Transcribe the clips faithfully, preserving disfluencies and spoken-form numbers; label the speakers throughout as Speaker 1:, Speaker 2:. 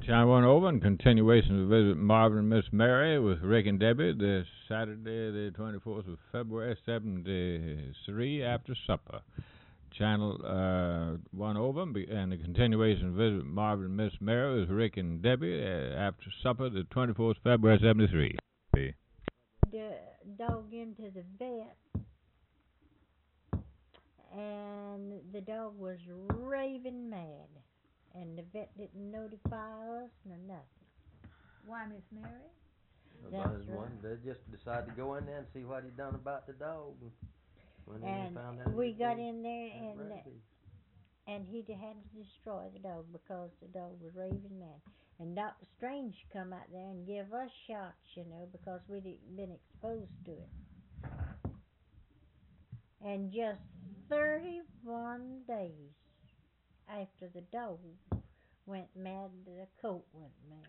Speaker 1: Channel one open, continuation of the visit Marvin and Miss Mary with Rick and Debbie this Saturday, the twenty-fourth of February, seventy-three after supper. Channel uh, one open, and the continuation of the visit Marvin and Miss Mary with Rick and Debbie uh, after supper, the twenty-fourth of February, seventy-three.
Speaker 2: The dog into the vet, and the dog was raving mad, and the vet didn't notify us nor nothing.
Speaker 3: Why, Miss Mary?
Speaker 2: That's
Speaker 4: That's one.
Speaker 2: right.
Speaker 4: They just decided to go in there and see what he done about the dog. When
Speaker 2: And
Speaker 4: they found out
Speaker 2: we
Speaker 4: he
Speaker 2: got
Speaker 4: was
Speaker 2: in there,
Speaker 4: had
Speaker 2: and
Speaker 4: rabies.
Speaker 2: and he had to destroy the dog because the dog was raving mad. And Doctor Strange come out there and give us shots, you know, because we'd been exposed to it. And just thirty-one days after the dog went mad, the coat went mad.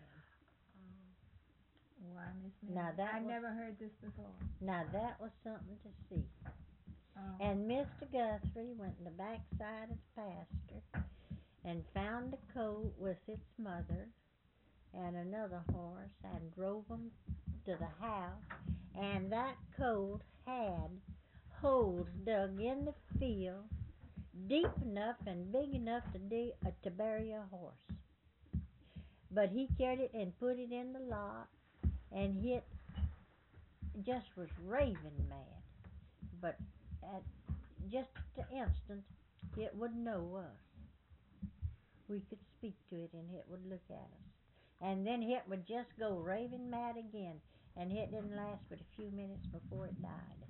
Speaker 3: Why, Miss Mary?
Speaker 2: Now that
Speaker 3: I
Speaker 2: was-
Speaker 3: never heard this before.
Speaker 2: Now that was something to see.
Speaker 3: Oh.
Speaker 2: And Mister Guthrie went in the backside of the pasture and found the colt with its mother and another horse and drove them to the house. And that colt had holes dug in the field deep enough and big enough to, dig, uh, to bury a horse. But he carried it and put it in the lot, and it just was raving mad. But at just the instant, it would know us. We could speak to it, and it would look at us. And then it would just go raving mad again, and it didn't last but a few minutes before it died.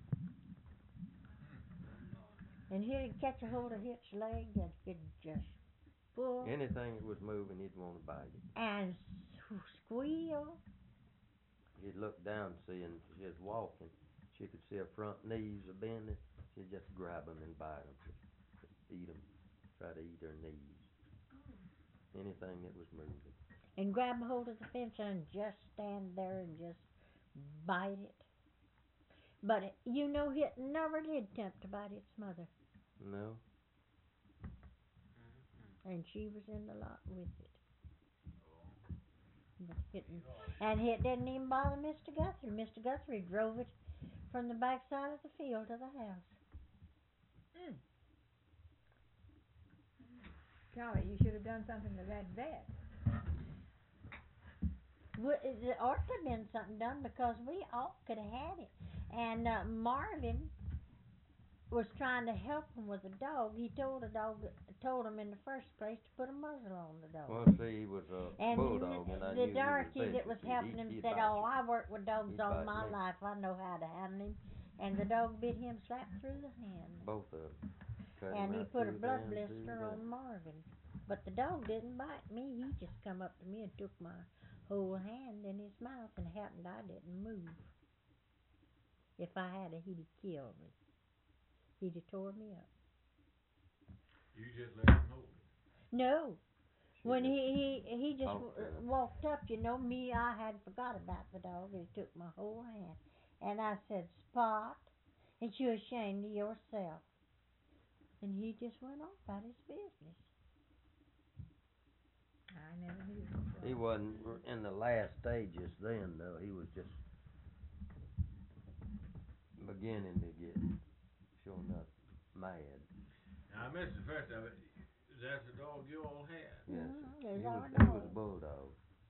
Speaker 2: And he'd catch a hold of its leg, and he'd just pull
Speaker 4: Anything that was moving, he'd want to bite it.
Speaker 2: and squeal.
Speaker 4: He'd look down, see, and she was walking. She could see her front knees are bending. She'd just grab them and bite them, just, just eat them, try to eat her knees. Anything that was moving.
Speaker 2: And grab a hold of the fence and just stand there and just bite it. But it, you know, it never did attempt to bite its mother,
Speaker 4: No.
Speaker 2: and she was in the lot with it. But it, and it didn't even bother Mister Guthrie. Mister Guthrie drove it from the backside of the field to the house.
Speaker 3: Mm. Golly, you should have done something to that vet.
Speaker 2: Well, it ought to have been something done because we all could have had it. And uh, Marvin was trying to help him with the dog. He told the dog, told him in the first place to put a muzzle on the dog.
Speaker 4: Well, see, he was a
Speaker 2: And
Speaker 4: bulldog, and I
Speaker 2: the
Speaker 4: knew
Speaker 2: darky
Speaker 4: he was
Speaker 2: that was
Speaker 4: vicious.
Speaker 2: helping
Speaker 4: He'd-
Speaker 2: him
Speaker 4: he'd
Speaker 2: said,
Speaker 4: bite
Speaker 2: "Oh,
Speaker 4: you.
Speaker 2: I worked with dogs
Speaker 4: He'd
Speaker 2: all
Speaker 4: bite
Speaker 2: my
Speaker 4: me.
Speaker 2: life. I know how to handle him." And the dog bit him slap through the hand.
Speaker 4: Both of them. Cut him
Speaker 2: And he
Speaker 4: right
Speaker 2: put a
Speaker 4: through
Speaker 2: blood
Speaker 4: down through
Speaker 2: blister
Speaker 4: the-
Speaker 2: on Marvin. But the dog didn't bite me. He just come up to me and took my whole hand in his mouth, and it happened I didn't move. If I had, he'd have killed me. He'd have tore me up.
Speaker 1: You just let him hold it.
Speaker 2: No.
Speaker 4: She
Speaker 2: When
Speaker 4: just-
Speaker 2: he, he, he just
Speaker 4: talked to
Speaker 2: w-
Speaker 4: him.
Speaker 2: walked up, you know, me, I had forgot about the dog, and he took my whole hand. And I said, "Spot, ain't you ashamed of yourself?" And he just went on about his business.
Speaker 3: I never knew this.
Speaker 4: He wasn't r- in the last stages then, though. He was just beginning to get, sure enough, mad.
Speaker 1: Now, I missed the first of it. That's the dog you all had.
Speaker 4: Yes,
Speaker 2: Mhm,
Speaker 4: sir.
Speaker 2: there's
Speaker 4: He
Speaker 2: our
Speaker 4: was, he was a
Speaker 2: dog.
Speaker 4: bulldog.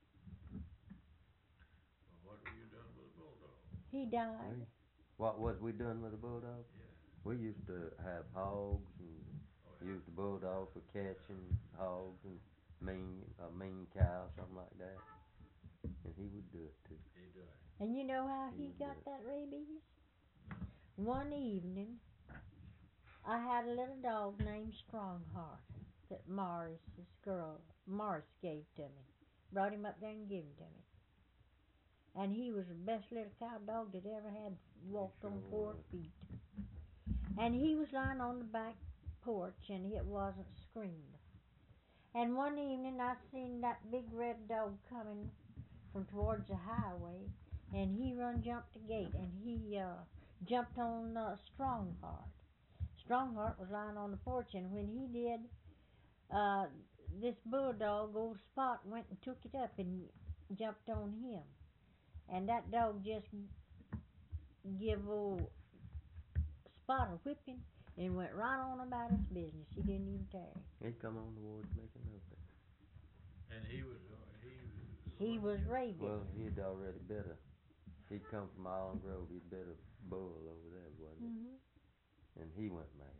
Speaker 1: Well, what were you done with a bulldog?
Speaker 2: He died.
Speaker 4: We- What was we doing with a bulldog?
Speaker 1: Yeah.
Speaker 4: We used to have hogs and
Speaker 1: Oh, yeah.
Speaker 4: used the bulldog for catching hogs and mean a mean cow, something like that. And he would do it too.
Speaker 1: He died.
Speaker 2: And you know how
Speaker 4: He
Speaker 2: he
Speaker 4: was
Speaker 2: got
Speaker 4: good.
Speaker 2: that rabies? One evening, I had a little dog named Strongheart that Morris's girl, Morris gave to me. Brought him up there and gave him to me. And he was the best little cow dog that ever had walked on
Speaker 4: sure
Speaker 2: four
Speaker 4: was.
Speaker 2: feet. And he was lying on the back porch, and it wasn't screened. And one evening I seen that big red dog coming from towards the highway, and he run jumped the gate, and he uh, jumped on uh, Strongheart. Strongheart was lying on the porch, and when he did, uh, this bulldog, old Spot, went and took it up and jumped on him. And that dog just give old Spot a whipping and went right on about his business. He didn't even tarry.
Speaker 4: He'd come on the ward making nothing.
Speaker 1: And he was, uh, he was.
Speaker 2: He was rabid.
Speaker 4: Well, he'd already bit a, he'd come from Island Grove, he'd bit a bull over there, wasn't it?
Speaker 2: Mm-hmm.
Speaker 4: And he went mad.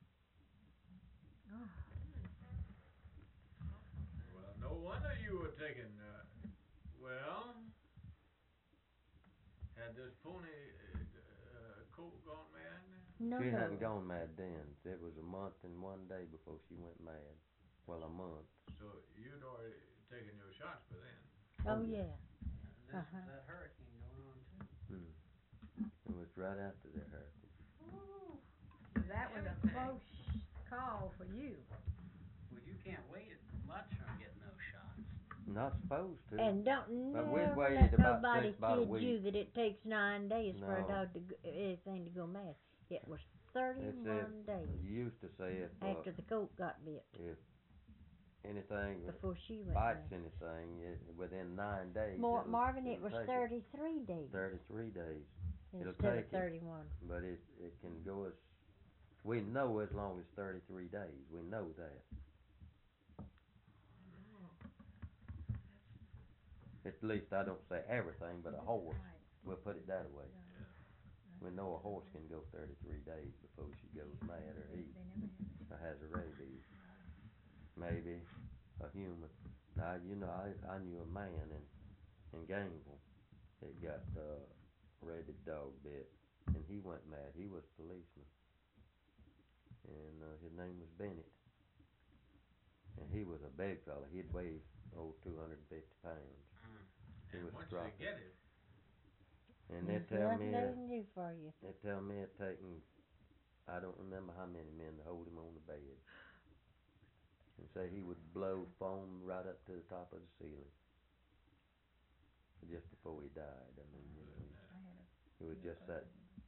Speaker 1: Well, no wonder you were taking, uh, well, had this pony, uh, colt gone mad?
Speaker 2: No,
Speaker 4: She
Speaker 2: no.
Speaker 4: hadn't gone mad then. It was a month and one day before she went mad. Well, a month.
Speaker 1: So you'd already taken your shots by then.
Speaker 2: Oh,
Speaker 4: Oh, yeah.
Speaker 2: yeah.
Speaker 5: This
Speaker 2: Uh-huh.
Speaker 5: was that hurricane going on too.
Speaker 4: Hmm. It was right after the hurricane.
Speaker 3: That was a close call for you.
Speaker 5: Well, you can't wait much on getting those shots.
Speaker 4: Not supposed to.
Speaker 2: And don't
Speaker 4: But we'd
Speaker 2: never
Speaker 4: waited
Speaker 2: let
Speaker 4: about
Speaker 2: nobody
Speaker 4: six- about a
Speaker 2: kid you
Speaker 4: week.
Speaker 2: that it takes nine days for a
Speaker 4: No.
Speaker 2: dog to go, anything to go mad. It was thirty-one days
Speaker 4: You used to say if uh,
Speaker 2: after the colt got bit
Speaker 4: if anything
Speaker 2: before she went
Speaker 4: bites
Speaker 2: mad.
Speaker 4: anything, it, within nine days.
Speaker 2: More,
Speaker 4: it'll-
Speaker 2: Marvin, it
Speaker 4: it'll
Speaker 2: was
Speaker 4: take
Speaker 2: thirty-three days
Speaker 4: Thirty-three days. it'll
Speaker 2: instead
Speaker 4: take
Speaker 2: of
Speaker 4: it.
Speaker 2: thirty-one.
Speaker 4: But it it can go as we know as long as thirty-three days. We know that. At least I don't say everything, but a horse. We'll put it that way. We know a horse can go thirty-three days before she goes mad or he or has a rabies. Maybe a human. Now you know I I knew a man in in Gainesville that got uh, rabid dog bit, and he went mad. He was a policeman, and uh, his name was Bennett, and he was a big fella. He'd weigh oh two hundred and fifty pounds.
Speaker 5: Mm.
Speaker 4: He
Speaker 1: And
Speaker 4: was
Speaker 1: once
Speaker 4: strong.
Speaker 1: they get it,
Speaker 4: And they
Speaker 2: There's
Speaker 4: tell
Speaker 2: nothing
Speaker 4: me
Speaker 2: they
Speaker 4: it,
Speaker 2: can do for you.
Speaker 4: they tell me it taken I don't remember how many men to hold him on the bed. And say he would blow foam right up to the top of the ceiling. Just before he died. I mean, you know, he was just that.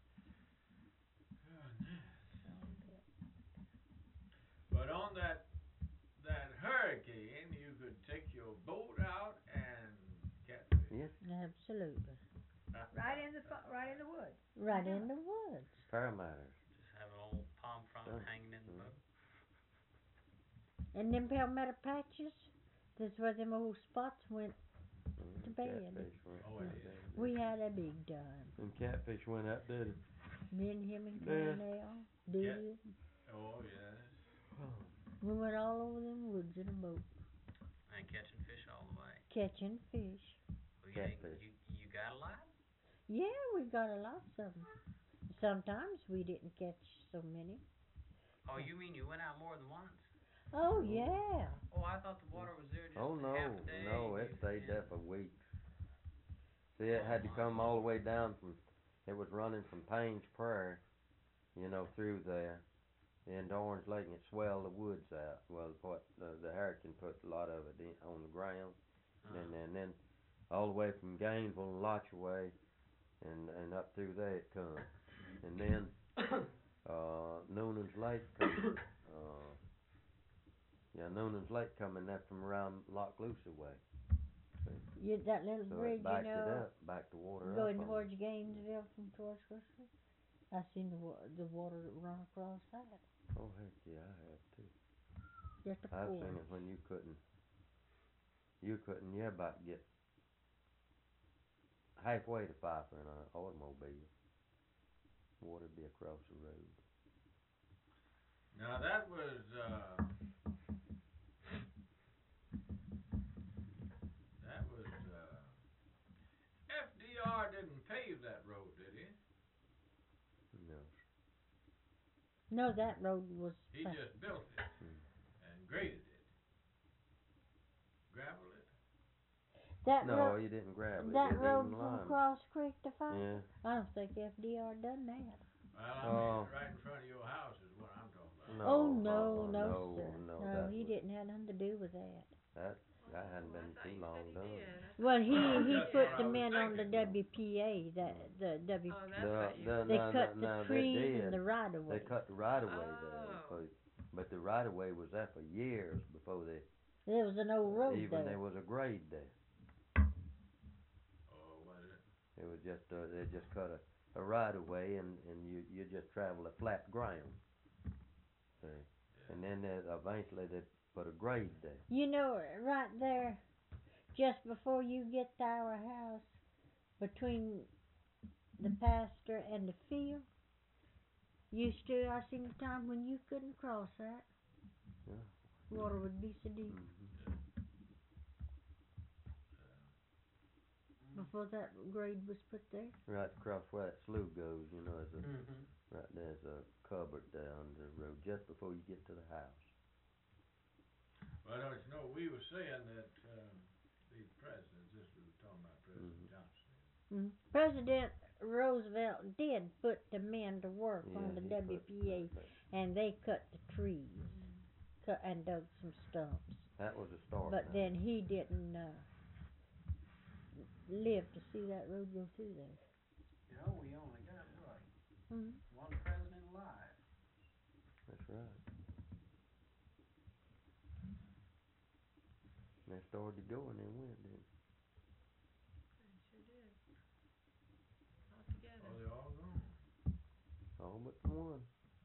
Speaker 1: but on that that hurricane, you could take your boat out and catfish.
Speaker 4: Yes,
Speaker 2: Absolutely.
Speaker 3: Right in the fu- right in the woods.
Speaker 2: Right in the woods.
Speaker 4: paramatters.
Speaker 5: Just have an old palm frond
Speaker 4: Yeah.
Speaker 5: hanging in the
Speaker 4: Mm.
Speaker 5: boat.
Speaker 2: And them palmetto patches, that's where them old spots went.
Speaker 4: Mm,
Speaker 2: To bed.
Speaker 4: Catfish went
Speaker 1: Oh,
Speaker 4: up
Speaker 1: it
Speaker 4: there.
Speaker 2: We had a big time.
Speaker 4: And catfish went up there. to-
Speaker 2: Me and him and
Speaker 4: Yeah.
Speaker 2: Cornell did.
Speaker 1: Oh yes.
Speaker 2: We went all over them woods in a boat,
Speaker 5: And catching fish all the way.
Speaker 2: catching fish.
Speaker 5: Well, you, ain't-
Speaker 4: Catfish.
Speaker 5: you, you got a lot?
Speaker 2: Yeah, we got a lot of them. Sometimes we didn't catch so many.
Speaker 5: Oh, you mean you went out more than once?
Speaker 2: Oh, yeah.
Speaker 5: Oh, I thought the water was there just
Speaker 4: Oh no,
Speaker 5: half a day.
Speaker 4: no,
Speaker 5: and
Speaker 4: it
Speaker 5: you-
Speaker 4: stayed
Speaker 5: yeah.
Speaker 4: there for weeks. See, it had to come all the way down from, it was running from Payne's Prairie, you know, through there, into Orange Lake, and it swelled the woods out. Well, what, the, the hurricane put a lot of it in, on the ground,
Speaker 5: Uh-huh.
Speaker 4: and, and then all the way from Gainesville and Lotchaway, and, and up through there it come. And then, uh, Noonan's Lake come, uh, yeah, Noonan's Lake coming there from around Loch Lucy way.
Speaker 2: You, that little
Speaker 4: So
Speaker 2: bridge,
Speaker 4: it backed
Speaker 2: you
Speaker 4: it
Speaker 2: know,
Speaker 4: up, backed the water up.
Speaker 2: going
Speaker 4: on it.
Speaker 2: towards Gainesville from towards Crystal. I seen the wa- the water run across that.
Speaker 4: Oh heck yeah, I have too.
Speaker 2: Just a
Speaker 4: I've
Speaker 2: pour.
Speaker 4: seen it when you couldn't, you couldn't, you about get halfway to Pfeiffer in an automobile. Water'd be across the road.
Speaker 1: Now that was uh that was uh F D R didn't pave that road, did he?
Speaker 4: No.
Speaker 2: No, that road was.
Speaker 1: He
Speaker 2: fa-
Speaker 1: just built it
Speaker 4: Hmm.
Speaker 1: and graded it. Gravel it.
Speaker 2: That
Speaker 4: No,
Speaker 2: road.
Speaker 4: you didn't grab it.
Speaker 2: That
Speaker 4: you
Speaker 2: road
Speaker 4: didn't
Speaker 2: from
Speaker 4: lime
Speaker 2: Cross Creek to
Speaker 4: it.
Speaker 2: Five.
Speaker 4: Yeah.
Speaker 2: I don't think F D R done that.
Speaker 1: Well, I
Speaker 4: Oh.
Speaker 1: mean, right in front of your house is what I'm talking about.
Speaker 4: No,
Speaker 2: Oh no,
Speaker 4: uh-uh,
Speaker 2: no,
Speaker 4: no,
Speaker 2: sir.
Speaker 4: no,
Speaker 2: no
Speaker 4: that
Speaker 2: he
Speaker 4: was-
Speaker 2: didn't have nothing to do with that.
Speaker 4: That that hadn't been too long done.
Speaker 2: Well, he he
Speaker 1: That's
Speaker 2: put
Speaker 1: what I
Speaker 2: the
Speaker 1: was
Speaker 2: men on the
Speaker 1: thinking.
Speaker 2: W P A, that the W.
Speaker 6: Oh, that's
Speaker 4: No,
Speaker 6: what you.
Speaker 4: no,
Speaker 2: they
Speaker 4: no,
Speaker 2: cut
Speaker 4: no,
Speaker 2: the
Speaker 4: no, they
Speaker 2: trees
Speaker 4: did.
Speaker 2: and the right of way.
Speaker 4: They cut the right of way there,
Speaker 6: Oh.
Speaker 4: for, but the right of way was there for years before they
Speaker 2: There was an old road
Speaker 4: Even
Speaker 2: there.
Speaker 4: there was a grade there.
Speaker 1: Oh, was it?
Speaker 4: It was just, uh, they just cut a, a right of way and, and you, you just travel a flat ground. See?
Speaker 1: Yeah.
Speaker 4: And then they, eventually they put a grade there.
Speaker 2: You know, right there, just before you get to our house, between the pasture and the field, used to, I seen the time when you couldn't cross that.
Speaker 4: Yeah.
Speaker 2: Water would be so deep.
Speaker 4: Mm-hmm.
Speaker 2: Before that grade was put there.
Speaker 4: Right across where that slough goes, you know, there's a,
Speaker 5: Mm-hmm.
Speaker 4: right there's a cupboard down the road just before you get to the house.
Speaker 1: Well, don't you know, we were saying that, um, these presidents, this we were talking about President
Speaker 4: Mhm.
Speaker 1: Johnson.
Speaker 2: Mm. President Roosevelt did put the men to work
Speaker 4: Yeah,
Speaker 2: on the
Speaker 4: he
Speaker 2: W
Speaker 4: put-
Speaker 2: P A, and they cut the trees, cut and dug some stumps.
Speaker 4: That was a start.
Speaker 2: But
Speaker 4: now.
Speaker 2: then he didn't uh, live to see that road go through there.
Speaker 5: You know, we only got, what,
Speaker 2: Mm.
Speaker 5: one president alive.
Speaker 4: That's right. And they started to go and then went, didn't they?
Speaker 3: Sure did. All together.
Speaker 1: Oh, they all gone.
Speaker 4: All but one.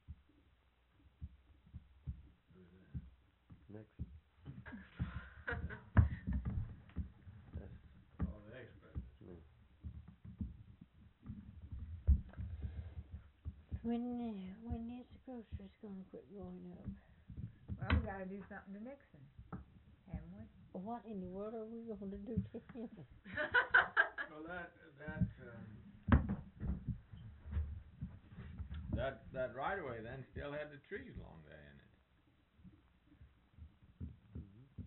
Speaker 1: Who's that?
Speaker 4: Nixon. That's
Speaker 1: All the ex-presidents.
Speaker 4: me.
Speaker 2: When uh, when is the groceries gonna quit going up?
Speaker 3: Well, we gotta do something to Nixon, haven't we?
Speaker 2: What in the world are we gonna do to him?
Speaker 1: Well, that, that, um, that, that right of way then still had the trees along there in it.
Speaker 4: Mm-hmm.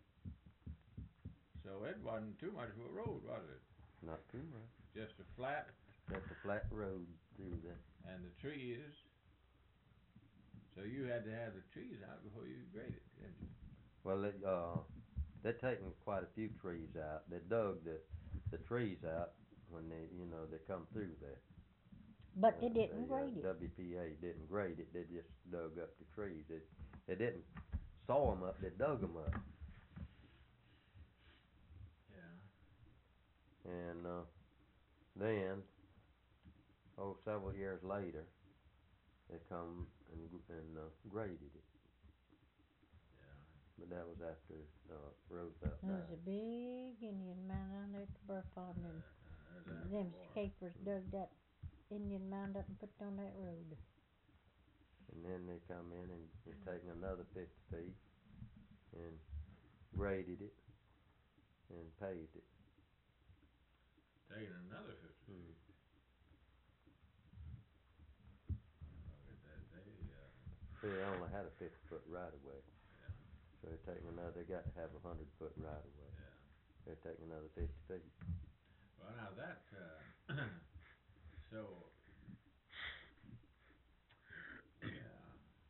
Speaker 1: So it wasn't too much of a road, was it?
Speaker 4: Not too much.
Speaker 1: Just a flat
Speaker 4: Just a flat road through there.
Speaker 1: and the trees. So you had to have the trees out before you graded, didn't you?
Speaker 4: Well, they, uh, they're taking quite a few trees out. They dug the, the trees out when they, you know, they come through there.
Speaker 2: But they
Speaker 4: Uh,
Speaker 2: didn't
Speaker 4: the, uh,
Speaker 2: grade it.
Speaker 4: W P A didn't grade it. They just dug up the trees. They, they didn't saw them up. They dug them up.
Speaker 1: Yeah.
Speaker 4: And uh, then, oh, several years later, they come and gr- and uh, graded it.
Speaker 1: Yeah.
Speaker 4: But that was after uh, Roosevelt
Speaker 2: There was a
Speaker 4: died.
Speaker 2: big Indian mound down there at the Burr Farm, and
Speaker 1: Uh, that's after
Speaker 2: them
Speaker 1: the war.
Speaker 2: capers dug that Indian mound up and put it on that road.
Speaker 4: And then they come in and and taken another fifty feet and graded it and paved it.
Speaker 1: Taking another fifty
Speaker 4: Hmm.
Speaker 1: feet. Look at that, they, uh,
Speaker 4: See, they only had a fifty foot right of way.
Speaker 1: yeah,
Speaker 4: So they're taking another, they got to have a hundred foot right of way.
Speaker 1: yeah.
Speaker 4: They're taking another fifty feet.
Speaker 1: Well, now that, uh, so, yeah.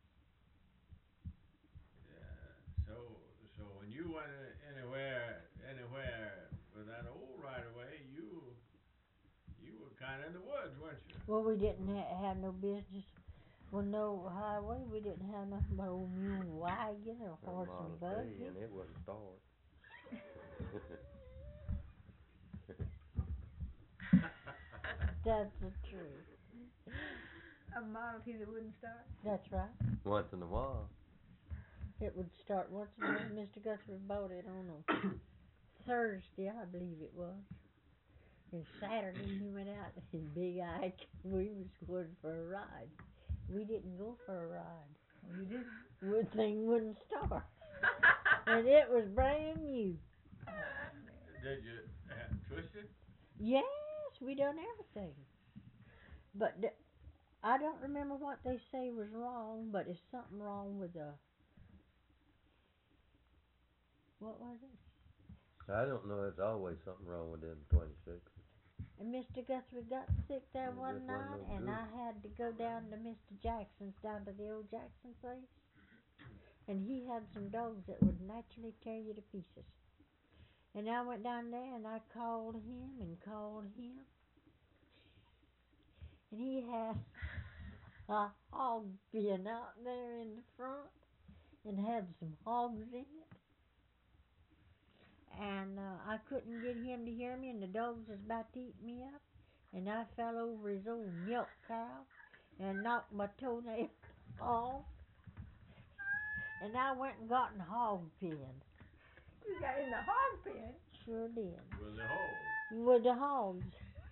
Speaker 1: Yeah, so, so when you went a- anywhere, anywhere with that old right of way, you, you were kinda in the woods, weren't you?
Speaker 2: Well, we didn't ha- have no business with no highway. We didn't have nothing but old mule wagon or
Speaker 4: Or
Speaker 2: horse
Speaker 4: Model
Speaker 2: and
Speaker 4: T,
Speaker 2: buggy.
Speaker 4: and it wouldn't start.
Speaker 2: That's the truth.
Speaker 3: A Model T that wouldn't start?
Speaker 2: That's right.
Speaker 4: Once in a while.
Speaker 2: It would start once a month. Mister Guthrie bought it on a Thursday, I believe it was. And Saturday he went out with his big Ike. We was going for a ride. We didn't go for a ride.
Speaker 3: You didn't?
Speaker 2: The thing wouldn't start. And it was brand new.
Speaker 1: Did you ha- twist it?
Speaker 2: Yes, we done everything. But th- I don't remember what they say was wrong, but it's something wrong with the, what was it?
Speaker 4: I don't know, there's always something wrong with them twenty-six.
Speaker 2: And Mister Guthrie got sick there
Speaker 4: It
Speaker 2: one
Speaker 4: just wasn't
Speaker 2: night,
Speaker 4: no
Speaker 2: and
Speaker 4: good.
Speaker 2: I had to go down to Mister Jackson's, down to the old Jackson place. And he had some dogs that would naturally tear you to pieces. And I went down there and I called him and called him. And he had a hog pen out there in the front and had some hogs in it. and uh, I couldn't get him to hear me, and the dogs was about to eat me up, and I fell over his old milk cow and knocked my toenail off, and I went and got in the hog pen.
Speaker 3: You got in the hog pen.
Speaker 2: Sure did.
Speaker 1: With the hole.
Speaker 2: With the hogs.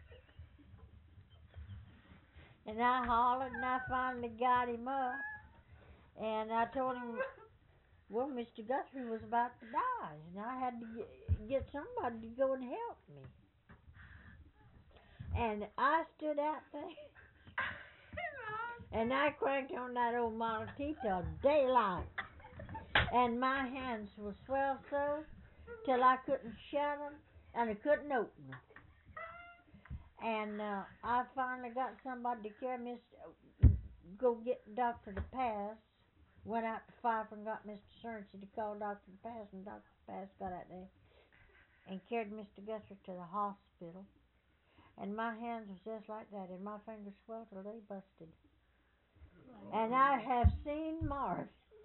Speaker 2: And I hollered, and I finally got him up, and I told him, well, Mister Guthrie was about to die, and I had to get, get somebody to go and help me. And I stood out there, and I cranked on that old Model T till daylight, and my hands were swelled so till I couldn't shut them, and I couldn't open them. And uh, I finally got somebody to carry Mister Go get Doctor DePass. Went out to Pfeiffer and got Mister Cerncy to call Doctor DePass, and Doctor DePass got out there and carried Mister Guthrie to the hospital. And my hands was just like that, and my fingers swelled till they busted. And I have seen Marv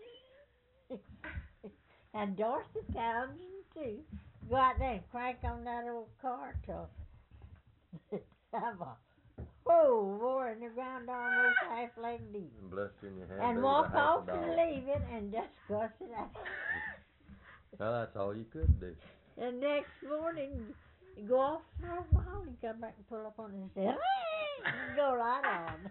Speaker 2: and Dorothy Townsend too go out there and crank on that old car till have a whole roar in the ground almost half leg deep.
Speaker 4: And blister in your hand.
Speaker 2: And
Speaker 4: baby,
Speaker 2: walk
Speaker 4: about half a
Speaker 2: off and
Speaker 4: dollar.
Speaker 2: leave it and just cuss it out.
Speaker 4: Well, that's all you could do.
Speaker 2: And next morning, you go off for a while and come back and pull up on it and say, hey, and go right on.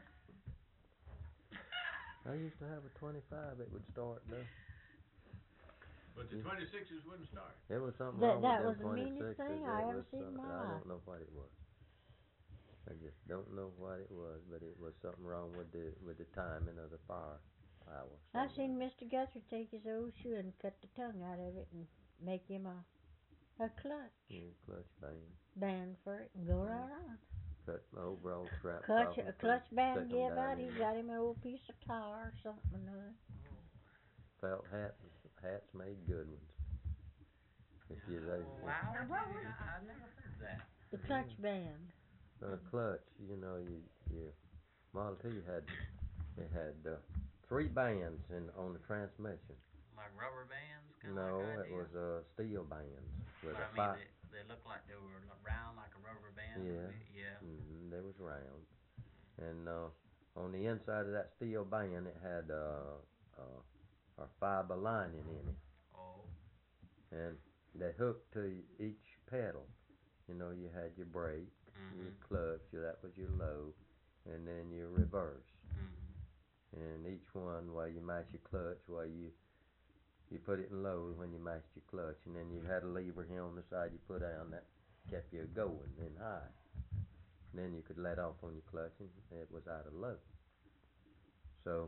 Speaker 4: I used to have a twenty-five. It would start though.
Speaker 1: But the twenty-sixes wouldn't start.
Speaker 4: It was something
Speaker 2: That-
Speaker 4: wrong
Speaker 2: that
Speaker 4: with
Speaker 2: was
Speaker 4: them
Speaker 2: the meanest
Speaker 4: twenty-sixes.
Speaker 2: thing
Speaker 4: It
Speaker 2: I ever
Speaker 4: was
Speaker 2: seen in
Speaker 4: something-
Speaker 2: my
Speaker 4: I
Speaker 2: life.
Speaker 4: don't know what it was. I just don't know what it was, but it was something wrong with the with the timing of the fire power.
Speaker 2: I
Speaker 4: somewhere.
Speaker 2: seen Mister Guthrie take his old shoe and cut the tongue out of it and make him a a clutch
Speaker 4: Yeah, clutch band.
Speaker 2: band for it and go right on.
Speaker 4: Cut my overall strap
Speaker 2: Clutch,
Speaker 4: off.
Speaker 2: a clutch band
Speaker 4: stick 'em
Speaker 2: give
Speaker 4: down
Speaker 2: out, he
Speaker 4: in
Speaker 2: got him an old piece of tar or something or other.
Speaker 4: Felt hats. Hats made good ones. If you they,
Speaker 5: Oh, wow, I, I never heard that.
Speaker 2: The clutch band.
Speaker 4: uh, clutch, you know, you you Model T had it had uh, three bands in on the transmission.
Speaker 5: Like rubber bands, kind
Speaker 4: No,
Speaker 5: of like
Speaker 4: it was uh, steel bands with
Speaker 5: But
Speaker 4: a
Speaker 5: I
Speaker 4: five.
Speaker 5: mean, they, they looked like they were round like a rubber band.
Speaker 4: Yeah.
Speaker 5: Yeah.
Speaker 4: Mm-hmm, they was round, and uh, on the inside of that steel band, it had uh, uh, a fiber lining in it,
Speaker 5: Oh.
Speaker 4: and they hooked to each pedal. You know, you had your brake, your
Speaker 5: Mhm.
Speaker 4: clutch, your- that was your low, and then your reverse.
Speaker 5: Mhm.
Speaker 4: And each one, while you mash your clutch, while you you put it in low when you mashed your clutch, and then you had a lever here on the side you put down that kept you going in high. And then you could let off on your clutch, and it was out of low. So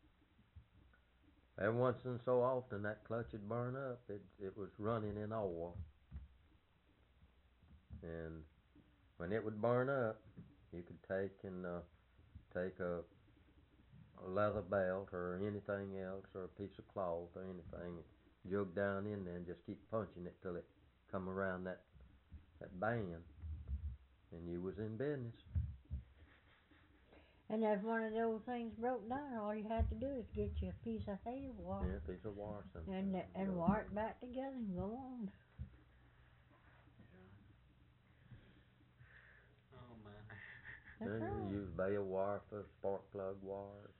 Speaker 4: every once in so often that clutch would burn up. It it was running in oil, and when it would burn up, you could take and uh, take a, a leather belt or anything else, or a piece of cloth or anything, jug down in there and just keep punching it till it come around that that band, and you was in business.
Speaker 2: And if one of those things broke down, all you had to do is get you a piece of hay wire
Speaker 4: Yeah, a piece of wire something.
Speaker 2: and and wire it back together and go on.
Speaker 5: Oh my.
Speaker 2: That's
Speaker 4: Yeah,
Speaker 2: right.
Speaker 4: you use bale wire for spark plug wires.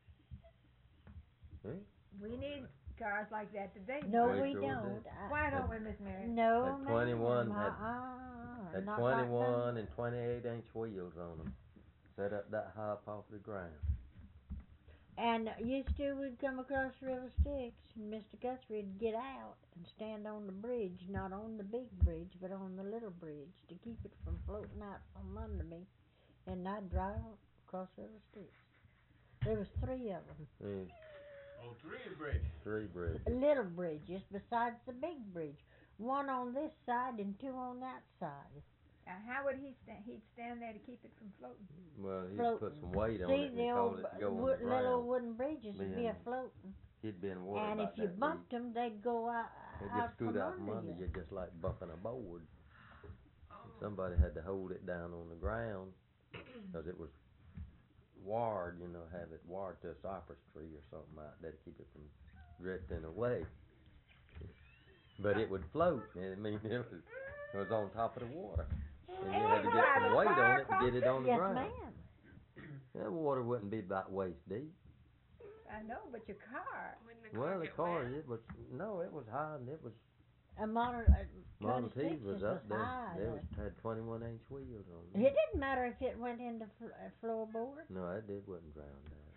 Speaker 4: Yeah.
Speaker 3: We need cars like that today.
Speaker 2: No,
Speaker 4: They
Speaker 2: we
Speaker 4: sure
Speaker 2: don't.
Speaker 4: did.
Speaker 2: I-
Speaker 3: Why don't we, Miss Mary?
Speaker 2: No,
Speaker 4: Had twenty-one,
Speaker 2: ma'am.
Speaker 4: had-
Speaker 2: uh-uh,
Speaker 4: Had
Speaker 2: not like
Speaker 4: twenty-one and twenty-eight inch wheels on them, set up that high up off the ground.
Speaker 2: that. And used to, we'd come across River Styx, and Mister Guthrie'd get out and stand on the bridge, not on the big bridge, but on the little bridge, to keep it from floating out from under me. And I'd drive across River Styx. There was three of them.
Speaker 4: Yeah,
Speaker 1: Oh, three bridges.
Speaker 4: three bridges.
Speaker 2: Little bridges besides the big bridge. One on this side and two on that side.
Speaker 3: Now, how would he stand? He'd stand there to keep it from floating.
Speaker 4: Well, he'd
Speaker 2: Floating.
Speaker 4: put some weight on
Speaker 2: See,
Speaker 4: it and
Speaker 2: the
Speaker 4: he
Speaker 2: old
Speaker 4: called it to
Speaker 2: bu-
Speaker 4: go on
Speaker 2: wood,
Speaker 4: the
Speaker 2: little
Speaker 4: ground.
Speaker 2: wooden bridges would be a
Speaker 4: Being-
Speaker 2: floating.
Speaker 4: He'd be in water
Speaker 2: And
Speaker 4: about
Speaker 2: if you
Speaker 4: that
Speaker 2: bumped
Speaker 4: deep.
Speaker 2: them, they'd go out,
Speaker 4: They'd
Speaker 2: out
Speaker 4: just scoot
Speaker 2: from
Speaker 4: out from
Speaker 2: under
Speaker 4: under
Speaker 2: you.
Speaker 4: you, just like bumping a board.
Speaker 5: Oh.
Speaker 4: Somebody had to hold it down on the ground, because it was wired, you know, have it wired to a cypress tree or something like that to keep it from drifting away. but it would float. I mean, it was, it was on top of the water. And you had to get some weight on it to get it on the
Speaker 2: Yes,
Speaker 4: ground.
Speaker 2: ma'am.
Speaker 4: That water wouldn't be about waist deep.
Speaker 3: I know, but your car.
Speaker 4: Well, the car, it was, no, it was high and it was,
Speaker 2: A Model, uh,
Speaker 4: Model T
Speaker 2: twenty-sixes
Speaker 4: was up there.
Speaker 2: high.
Speaker 4: It
Speaker 2: though.
Speaker 4: was, had twenty-one inch wheels on
Speaker 2: It
Speaker 4: it.
Speaker 2: didn't matter if it went into fl- uh, floorboard.
Speaker 4: No, it did, wasn't drowned out.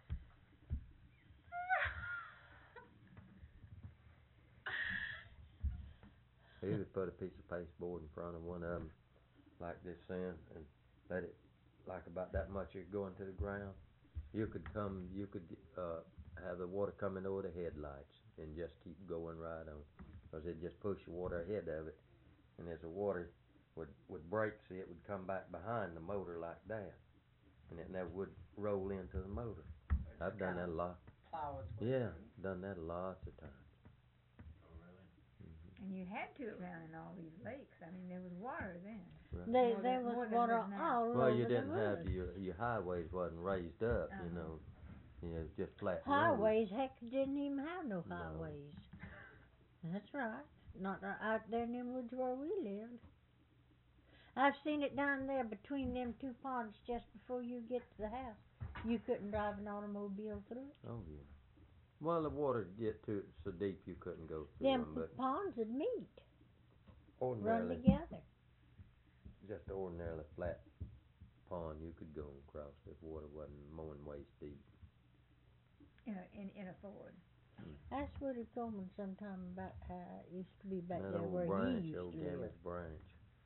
Speaker 4: He would put a piece of pasteboard in front of one of them, like this in, and let it, like about that much it go into the ground. You could come, you could uh, have the water coming over the headlights and just keep going right on, because it just push the water ahead of it, and as the water would would break, see, it would come back behind the motor like that, and it never would roll into the motor. I've done that a lot.
Speaker 5: Plow its way
Speaker 4: Yeah,
Speaker 5: through.
Speaker 4: done that lots of times.
Speaker 5: Oh, really?
Speaker 3: And you had to around in all these lakes. I mean, there was water then.
Speaker 4: Right.
Speaker 2: They,
Speaker 3: More
Speaker 2: there
Speaker 3: than-
Speaker 2: was
Speaker 3: more than
Speaker 2: water
Speaker 3: there is now.
Speaker 2: all
Speaker 4: Well,
Speaker 2: over
Speaker 4: you
Speaker 2: the
Speaker 4: didn't have
Speaker 2: woods.
Speaker 4: your your highways wasn't raised up, you
Speaker 3: Uh-huh.
Speaker 4: know. You know, just flat roads.
Speaker 2: Highways, heck, didn't even have no
Speaker 4: No.
Speaker 2: highways. That's right. Not right out there in them woods where we lived. I've seen it down there between them two ponds just before you get to the house. You couldn't drive an automobile through it.
Speaker 4: Oh yeah. Well, the water get to so deep you couldn't go through
Speaker 2: Them
Speaker 4: them, but
Speaker 2: ponds would meet, run
Speaker 4: ordinarily,
Speaker 2: together.
Speaker 4: just ordinarily flat pond, you could go across if water wasn't more than waist deep.
Speaker 3: In a, in, in a Ford.
Speaker 2: Ask Woody Coleman sometime about how it used to be back
Speaker 4: that
Speaker 2: there
Speaker 4: old
Speaker 2: where
Speaker 4: branch,
Speaker 2: he used
Speaker 4: old
Speaker 2: to live.
Speaker 4: damaged branch.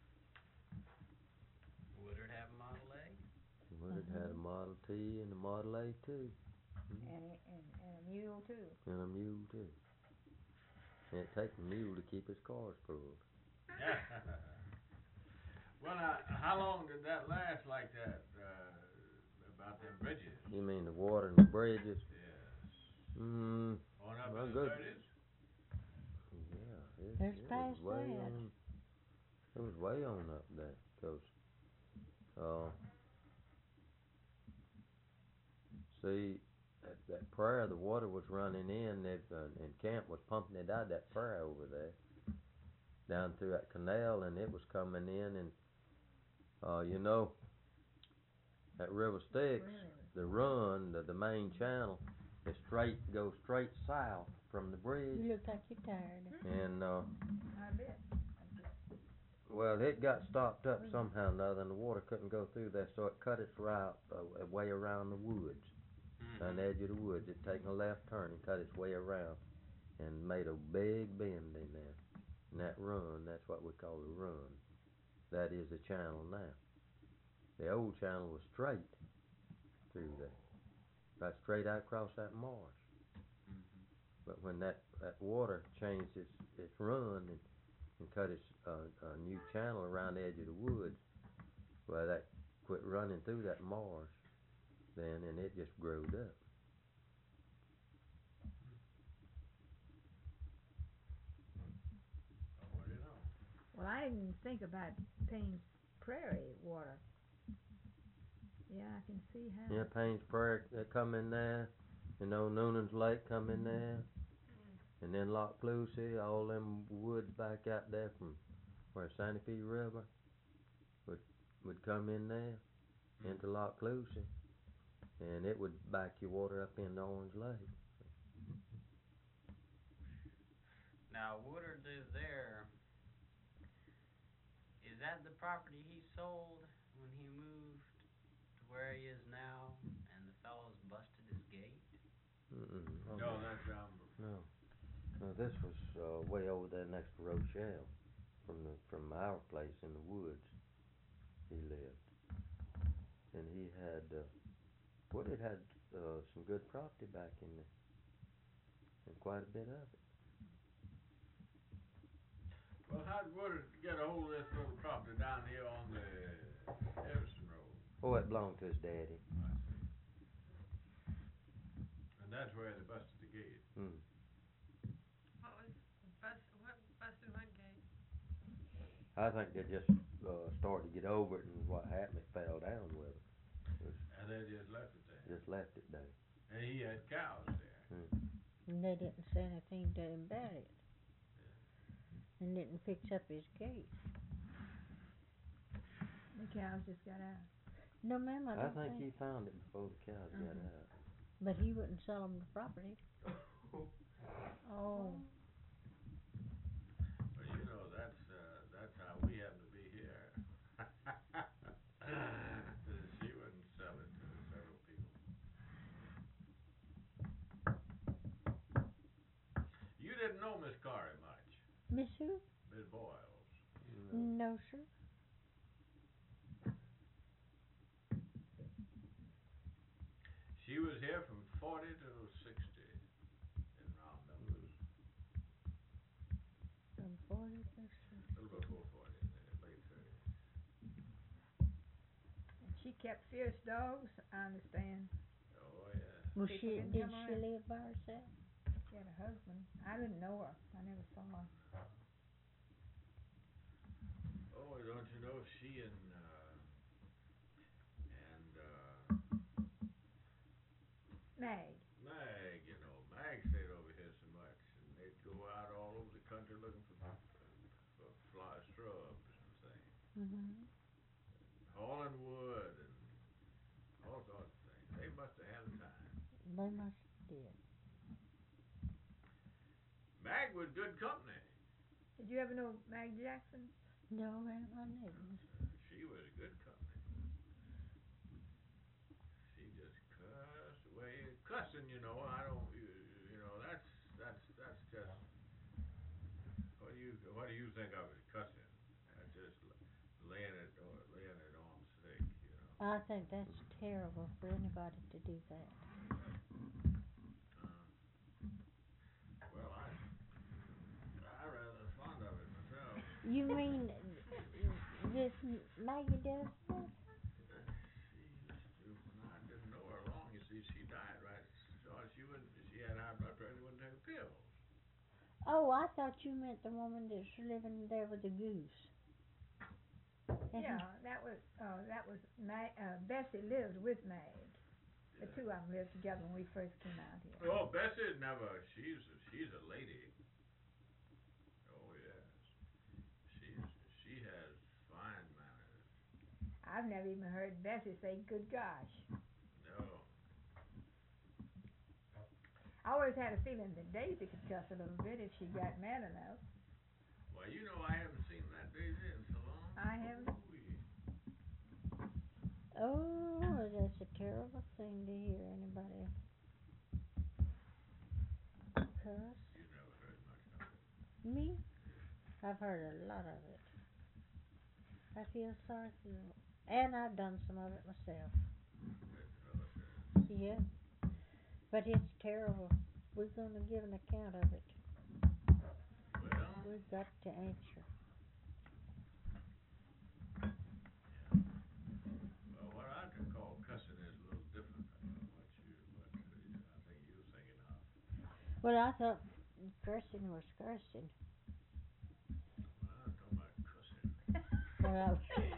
Speaker 5: Woodard have a Model A?
Speaker 4: Woodard had a Model T and a Model A too,
Speaker 3: And, a, and, and a mule too.
Speaker 4: and a mule too. And it takes a mule to keep his cars pulled.
Speaker 1: Well, now, how long did that last like that, uh, about them bridges?
Speaker 4: You mean the water and the bridges?
Speaker 1: Yes.
Speaker 4: Mm,
Speaker 1: On up
Speaker 4: Well,
Speaker 1: in the
Speaker 4: good.
Speaker 1: thirties?
Speaker 4: yeah, it,
Speaker 2: It's
Speaker 4: it
Speaker 2: past
Speaker 4: was way
Speaker 2: that.
Speaker 4: on. It was way on up there, 'cause uh, see, that, that prayer, the water was running in, it, uh, and Camp was pumping it out, that prayer over there, down through that canal, and it was coming in, and, uh, you know, that River Styx, the run, the, the main channel, is straight, goes straight south from the bridge,
Speaker 2: You look like you're tired.
Speaker 4: and, uh,
Speaker 3: I bet.
Speaker 4: well, it got stopped up somehow or another, and the water couldn't go through there, so it cut its route uh, way around the woods. On the edge of the woods, it taken a left turn and cut its way around, and made a big bend in there. And that run, that's what we call a run. That is the channel now. The old channel was straight through there, right straight out across that marsh. But when that, that water changed its its run and, and cut its uh, a new channel around the edge of the woods, well, that quit running through that marsh then, and it just growed up.
Speaker 1: Oh, what do you know?
Speaker 3: Well, I didn't even think about Payne's Prairie water. Yeah, I can see how.
Speaker 4: Yeah, Payne's Prairie, they come in there, you know, Noonan's Lake come in there, and then Loch Lucy, all them woods back out there from where Santa Fe River would would come in there into Loch Lucy, and it would back your water up into Orange Lake.
Speaker 5: Now, Woodard is there. Is that the property he sold when he moved to where he is now, and the fellows busted his gate?
Speaker 4: Mm-mm. Oh,
Speaker 1: No, that's down.
Speaker 4: no. No, this was uh, way over there next to Rochelle, from the from our place in the woods. He lived, and he had uh, Woodard had uh, some good property back in there, and quite a bit of it.
Speaker 1: Well, how'd Woodard get a hold of this little property down here on the Everson Road?
Speaker 4: Oh, it belonged to his daddy.
Speaker 1: I see. And that's where they busted the gate.
Speaker 4: Mm.
Speaker 6: What was bust? What busted what gate?
Speaker 4: I think they just uh, started to get over it, and what happened, it fell down with it.
Speaker 1: And they just left it there.
Speaker 4: Just left it there.
Speaker 1: And he had cows there.
Speaker 4: Mm.
Speaker 2: And they didn't say anything to him about it. and didn't fix up his gate.
Speaker 3: The cows just got out.
Speaker 2: No, ma'am, I
Speaker 4: I
Speaker 2: don't
Speaker 4: think he found it before the cows got
Speaker 2: Uh-huh.
Speaker 4: out.
Speaker 2: But he wouldn't sell them the property. Oh.
Speaker 1: Well, you know, that's, uh, that's how we happen to be here. She wouldn't sell it to several people. You didn't know Miss Corey much,
Speaker 2: Miss who?
Speaker 1: Miss Boyles.
Speaker 4: No.
Speaker 2: No, sir.
Speaker 1: She was here from forty to sixty in round numbers.
Speaker 2: From forty to
Speaker 1: A
Speaker 2: sixty.
Speaker 1: little before forty, in the late thirties.
Speaker 3: And she kept fierce dogs, I understand.
Speaker 1: Oh, yeah.
Speaker 2: Was
Speaker 3: People
Speaker 2: she?
Speaker 3: didn't
Speaker 2: Did
Speaker 3: come
Speaker 2: she
Speaker 3: around.
Speaker 2: live by herself?
Speaker 3: She had a husband. I didn't know her. I never saw her.
Speaker 1: Oh, don't you know she and, uh, and, uh,
Speaker 3: Mag.
Speaker 1: Mag, you know, Mag stayed over here so much, and they'd go out all over the country looking for, for fly shrubs and things.
Speaker 2: Mm-hmm.
Speaker 1: Hauling wood and all sorts of things. They must have had a time.
Speaker 2: They must have did.
Speaker 1: Mag was good company.
Speaker 3: Did you ever know Mag Jackson?
Speaker 2: No, ma'am, I didn't.
Speaker 1: Uh, she was good company. She just cussed away. Cussing, you know, I don't, you, you know, that's, that's, that's just, what do you, what do you think of it, cussing? That's just l- laying it, or laying it on sick, you know.
Speaker 2: I think that's terrible for anybody to do that.
Speaker 1: Uh, well, I, I rather fond of it myself.
Speaker 2: You mean this Maggie does that?
Speaker 1: She used to, when I didn't know her long, you see, she died right short. She wouldn't, she had high blood pressure, wouldn't take pills.
Speaker 2: Oh, I thought you meant the woman that's living there with the goose. And
Speaker 3: Yeah, that was, uh, that was Mag, uh, Bessie lived with Mag. The two of them lived together when we first came out here.
Speaker 1: Oh, Bessie never, she's, she's a lady. Oh, yes. She's, she has fine manners.
Speaker 3: I've never even heard Bessie say, good gosh.
Speaker 1: No.
Speaker 3: I always had a feeling that Daisy could cuss a little bit if she got mad enough.
Speaker 1: Well, you know, I haven't seen that Daisy in so long.
Speaker 3: I haven't.
Speaker 1: Ooh-wee.
Speaker 2: oh, that's a terrible thing to hear anybody cuss.
Speaker 1: You never heard much of it.
Speaker 2: Me? I've heard a lot of it. I feel sorry for them. And I've done some of it myself.
Speaker 1: That fella says.
Speaker 2: Yeah. But it's terrible. We're going to give an account of it.
Speaker 1: Well,
Speaker 2: We've got to answer.
Speaker 1: well, what I can call cussing is a little different than what you, what uh, I think you were thinking of.
Speaker 2: Well, I thought cursing was cursing.
Speaker 1: Well, I'm talking about cussing.
Speaker 2: Well,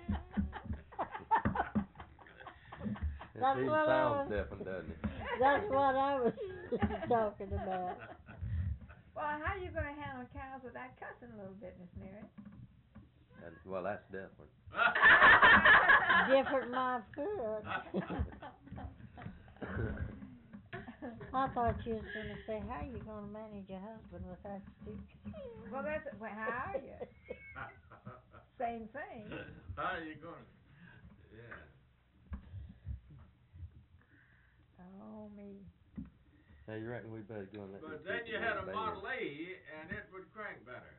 Speaker 4: It
Speaker 2: That's
Speaker 4: he
Speaker 2: what I
Speaker 4: sounds
Speaker 2: was-
Speaker 4: different, doesn't it?
Speaker 2: that's what I was talking about.
Speaker 3: Well, how you gonna handle cows without cussing a little bit, Miss Mary?
Speaker 4: And, well, that's different.
Speaker 2: Different my foot. I thought you was gonna say, how you gonna manage your husband without stupid?
Speaker 3: Well, that's, well, how are you? Same thing.
Speaker 1: How are you going? Yeah.
Speaker 3: Oh, me.
Speaker 4: Hey, you reckon we better go and let
Speaker 1: But
Speaker 4: these
Speaker 1: then
Speaker 4: people
Speaker 1: you
Speaker 4: go
Speaker 1: had
Speaker 4: to
Speaker 1: a
Speaker 4: bed?
Speaker 1: Model A, and it would crank better.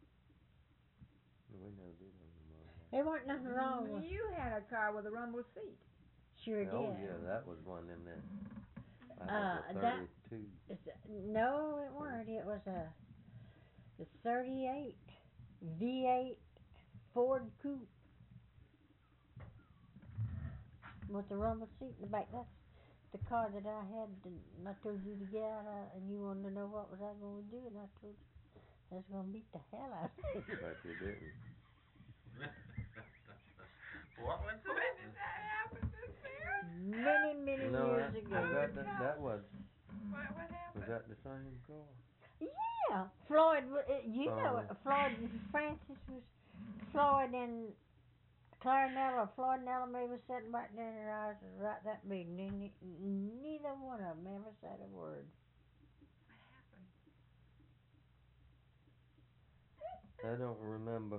Speaker 4: We never did have a Model A.
Speaker 2: There wasn't nothing wrong with
Speaker 3: You had a car with a rumble seat.
Speaker 2: Sure did.
Speaker 4: Oh, yeah, that was one in there. I
Speaker 2: Uh,
Speaker 4: think a
Speaker 2: that-
Speaker 4: thirty-two.
Speaker 2: It's- No, it weren't. It was a, a thirty-eight V eight Ford Coupe with the rumble seat in the back. That's the car that I had. To, I told you to get out of, and you wanted to know what was I going to do, and I told you I was going to beat the hell out of it.
Speaker 4: But you didn't.
Speaker 1: What was
Speaker 3: When did that happen, Miss Mary?
Speaker 2: Many, many
Speaker 4: No,
Speaker 2: years
Speaker 4: that,
Speaker 2: ago.
Speaker 4: that, that, that was,
Speaker 6: What, what
Speaker 4: was
Speaker 6: happened?
Speaker 4: that the same car?
Speaker 2: Yeah, Floyd. wa- uh, You know it.
Speaker 4: Oh.
Speaker 2: Floyd Francis was Floyd and Clarinella. Floyd and Ella Mae was sitting right there in their eyes right at that meeting. And ne- neither one of them ever said a word.
Speaker 4: I don't remember.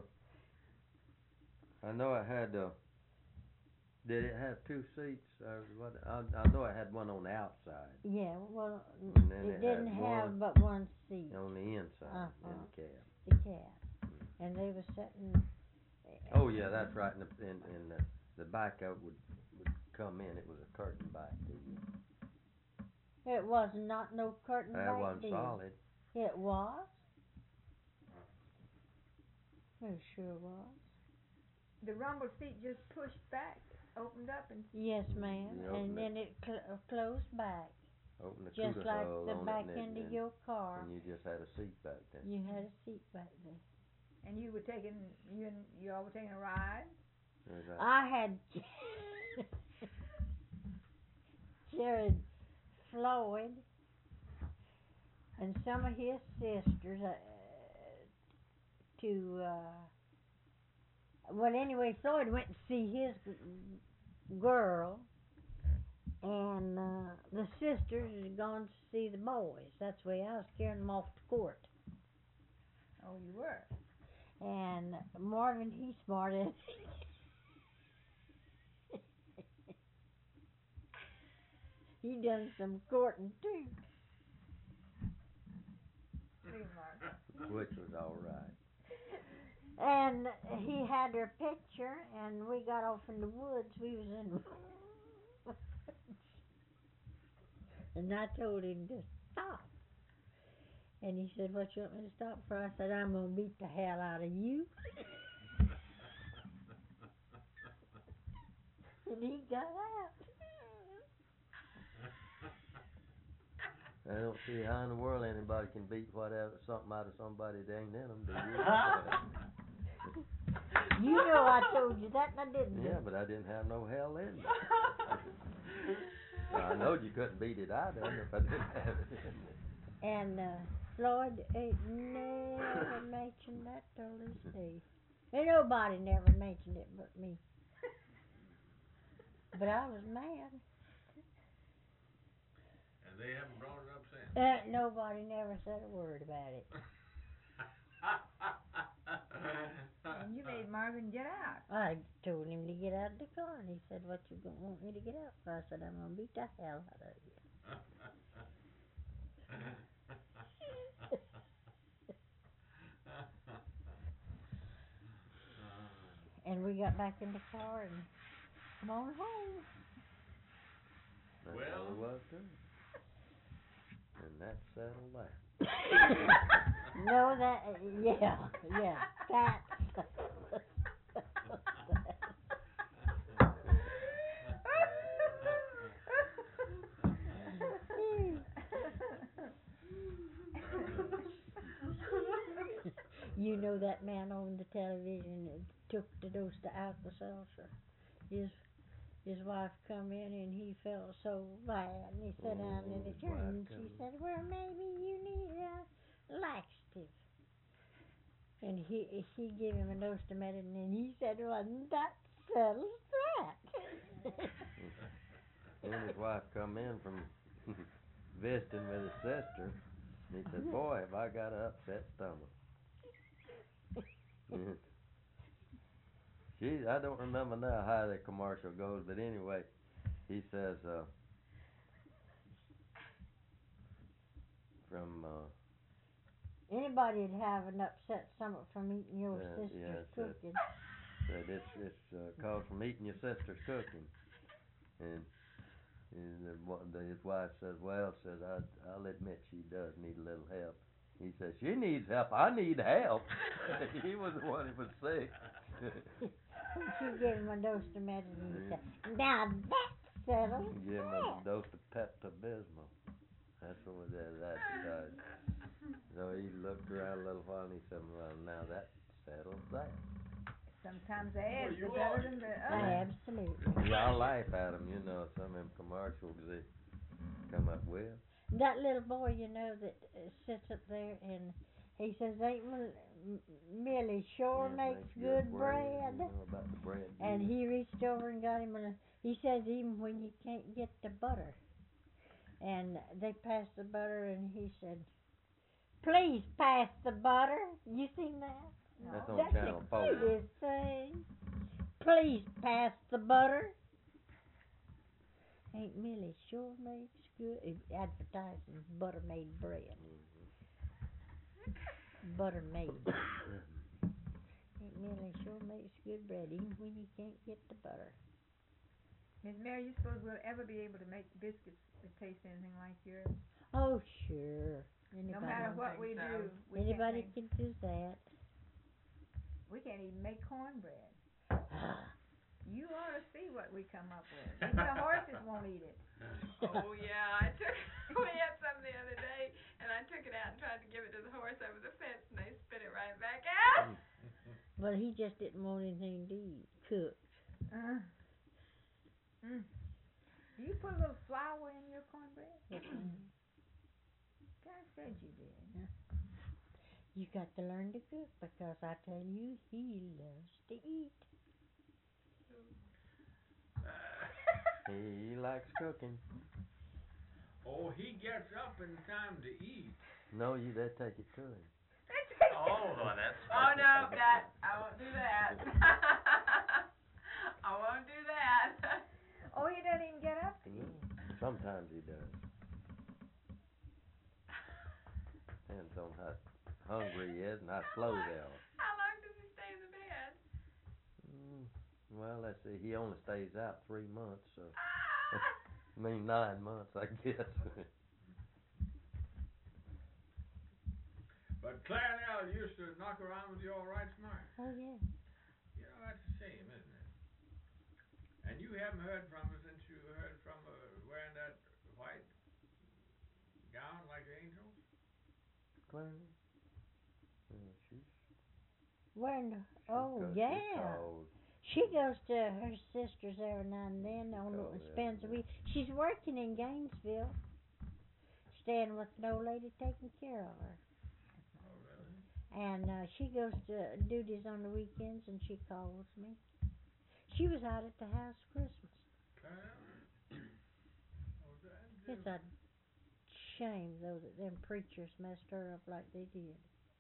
Speaker 4: I know I had, uh, did it have two seats? Or what? I, I know I had one on the outside,
Speaker 2: Yeah, well,
Speaker 4: And then
Speaker 2: it
Speaker 4: it
Speaker 2: didn't
Speaker 4: had
Speaker 2: have
Speaker 4: one
Speaker 2: but one seat,
Speaker 4: on the inside, in
Speaker 2: Uh-huh.
Speaker 4: the cab.
Speaker 2: the cab, and they were sitting.
Speaker 4: Oh, yeah, that's right, in the, in, in the, the back out would, would come in, it was a curtain back, didn't it?
Speaker 2: It was not no curtain
Speaker 4: That
Speaker 2: back
Speaker 4: wasn't
Speaker 2: then.
Speaker 4: solid.
Speaker 2: It was. It sure was.
Speaker 3: The rumble seat just pushed back, opened up, and
Speaker 2: Yes, ma'am.
Speaker 4: You
Speaker 2: And
Speaker 4: open
Speaker 2: then it cl- uh, closed back,
Speaker 4: Open the
Speaker 2: just
Speaker 4: cooler
Speaker 2: like
Speaker 4: hole
Speaker 2: the
Speaker 4: on
Speaker 2: back
Speaker 4: it, and,
Speaker 2: end
Speaker 4: and,
Speaker 2: of your car.
Speaker 4: and you just had a seat back there.
Speaker 2: You had a seat back there.
Speaker 3: and you were taking you and you all were taking a ride.
Speaker 4: There's that.
Speaker 2: I had Jared Floyd and some of his sisters uh, to. Uh, well, anyway, Floyd went to see his g- girl, and uh, the sisters had gone to see the boys. That's the way I was carrying them off to court.
Speaker 3: Oh, you were.
Speaker 2: And Marvin, he smarted. He done some courting too.
Speaker 3: Leave Mark.
Speaker 4: Which was all right.
Speaker 2: And he had her picture, and we got off in the woods. We was in the woods. And I told him to stop. And he said, "What you want me to stop for?" I said, "I'm gonna beat the hell out of you." And he got out.
Speaker 4: I don't see how in the world anybody can beat whatever something out of somebody that ain't in them, do you?
Speaker 2: You know I told you that, and I didn't.
Speaker 4: Yeah, but I didn't have no hell in me. I knowed you couldn't beat it out of me if I didn't have it in me.
Speaker 2: And uh, Floyd ain't never mentioned that till this day. And nobody never mentioned it but me. But I was mad.
Speaker 1: And they haven't brought it up since.
Speaker 2: Uh, nobody never said a word about it.
Speaker 3: And you made Marvin get out.
Speaker 2: I told him to get out of the car, and he said, "What you gonna want me to get out for?" I said, "I'm gonna beat the hell out of you." And we got back in the car and come on home.
Speaker 4: That's
Speaker 1: Well.
Speaker 4: all it was to it. And that settled that.
Speaker 2: No, that yeah, yeah, that. You know that man on the television that took the dose of Alka-Seltzer. His his wife come in and he felt so bad, and he sat down in the
Speaker 4: his
Speaker 2: chair,
Speaker 4: wife
Speaker 2: and
Speaker 4: come
Speaker 2: she
Speaker 4: in.
Speaker 2: said, "Well, maybe you need a laxative." And he he gave him a dose of medicine, and he said, "Well, that settles that."
Speaker 4: Then his wife come in from visiting with his sister. And he said, "Boy, have I got an upset stomach." And she, I don't remember now how the commercial goes, but anyway, he says, uh, from, uh,
Speaker 2: Anybody'd have an upset stomach from eating your
Speaker 4: Yeah,
Speaker 2: sister's
Speaker 4: yeah, it's, uh,
Speaker 2: cooking.
Speaker 4: said it's, it's, uh, caused from eating your sister's cooking. And, and the, wa- the, his wife says, "Well," says, I, "I'll admit she does need a little help." He says, "She needs help. I need help." He was the one who was sick.
Speaker 2: She gave him a dose of medicine, and he said, "Now that settles
Speaker 4: Give him
Speaker 2: that."
Speaker 4: a dose of Pepto-Bismol. That's what it is advertised. So he looked around a little while and he said, "Well, now that settles that."
Speaker 3: Sometimes the ads
Speaker 1: you
Speaker 3: are better
Speaker 1: are.
Speaker 3: than the
Speaker 2: Oh,
Speaker 3: others.
Speaker 2: absolutely.
Speaker 4: Yeah, I laugh at them, you know, some of them commercials they come up with.
Speaker 2: That little boy, you know, that uh, sits up there and he says, "Ain't Mil- M- Millie sure
Speaker 4: Yeah,
Speaker 2: makes good bread."
Speaker 4: You know about the bread.
Speaker 2: And
Speaker 4: deal.
Speaker 2: he reached over and got him a. He says even when you can't get the butter, and they passed the butter, and he said, "Please pass the butter." You seen that?
Speaker 4: That's on
Speaker 2: That's
Speaker 4: Channel
Speaker 2: the
Speaker 4: four.
Speaker 2: cutest thing. Please pass the butter. Ain't Millie sure makes good it advertising butter made bread.
Speaker 4: Mm-hmm.
Speaker 2: Butter made. Ain't Millie sure makes good bread even when you can't get the butter.
Speaker 3: Miss Mary, you suppose we'll ever be able to make biscuits that taste anything like yours?
Speaker 2: Oh sure. Anybody,
Speaker 3: No matter what
Speaker 6: think
Speaker 3: we
Speaker 6: so.
Speaker 3: do, we
Speaker 2: anybody
Speaker 3: can't make,
Speaker 2: can do that.
Speaker 3: we can't even make cornbread.
Speaker 2: Ah,
Speaker 3: You ought to see what we come up with. Even the horses won't eat it.
Speaker 6: Oh yeah, I took we had some the other day, and I took it out and tried to give it to the horse over the fence, and they spit it right back out.
Speaker 2: Well, he just didn't want anything to eat cooked.
Speaker 3: Uh, mm. Do you put a little flour in your cornbread?
Speaker 2: Yes, ma'am.
Speaker 3: God said you did.
Speaker 2: You got to learn to cook because I tell you, he loves to eat.
Speaker 4: He likes cooking.
Speaker 1: Oh, he gets up in time to eat.
Speaker 4: No, you better take it to him.
Speaker 5: Oh, well, that's.
Speaker 6: Oh no, that I won't do that. I won't do that.
Speaker 3: Oh, he doesn't even get up to
Speaker 4: No,
Speaker 3: eat.
Speaker 4: sometimes he does. Depends on how hungry he is and how slow they are.
Speaker 6: How long does he stay in the bed?
Speaker 4: Mm, well, let's see. He only stays out three months, so
Speaker 6: Ah!
Speaker 4: I mean nine months, I guess.
Speaker 1: But Clarnell used to knock around with you all right smart.
Speaker 2: Oh, yeah.
Speaker 1: You know, that's a shame, isn't it? And you haven't heard from her since you heard from her wearing that white gown like angels?
Speaker 4: Clarence? Yeah, she's,
Speaker 2: When,
Speaker 4: she's
Speaker 2: oh,
Speaker 4: got-
Speaker 2: yeah.
Speaker 4: She's called.
Speaker 2: She goes to her sister's every now and then on
Speaker 4: Oh,
Speaker 2: the
Speaker 4: yeah,
Speaker 2: spends a
Speaker 4: yeah.
Speaker 2: week. She's working in Gainesville, staying with an old lady taking care of her.
Speaker 1: Oh, really?
Speaker 2: And uh, she goes to duties on the weekends, and she calls me. She was out at the house Christmas.
Speaker 1: Clarnell? Oh, that
Speaker 2: It's a shame, though, that them preachers messed her up like they did.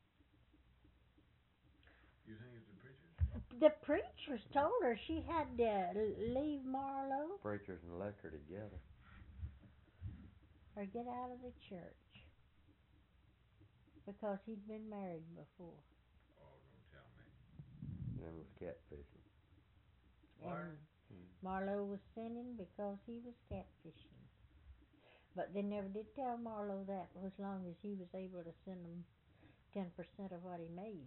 Speaker 1: You think it's the preacher?
Speaker 2: The preachers told her she had to l- leave Marlowe
Speaker 4: Preachers and liquor together.
Speaker 2: or get out of the church because he'd been married before.
Speaker 1: Oh, don't tell me.
Speaker 4: And it was catfishing.
Speaker 1: Why?
Speaker 2: And
Speaker 4: Mm.
Speaker 2: Marlowe was sinning because he was catfishing. But they never did tell Marlowe that as long as he was able to send them ten percent of what he made.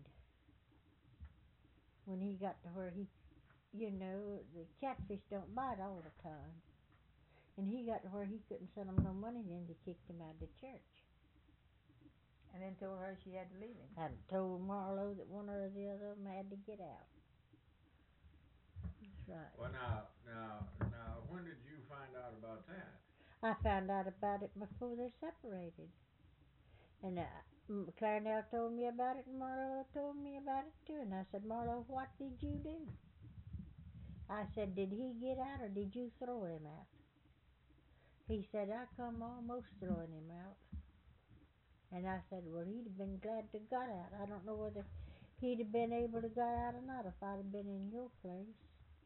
Speaker 2: When he got to where he, you know, the catfish don't bite all the time. And he got to where he couldn't send them no money, then they kicked him out of the church.
Speaker 3: And then told her she had to leave him.
Speaker 2: I told Marlowe that one or the other of them had to get out. That's right.
Speaker 1: Well, now, now, now, when did you find out about that?
Speaker 2: I found out about it before they separated. And uh, M- Clarnell told me about it, and Marlowe told me about it too. And I said, Marlowe, what did you do? I said, did he get out or did you throw him out? He said, I come almost throwing him out. And I said, well, he'd have been glad to got out. I don't know whether he'd have been able to got out or not if I'd have been in your place.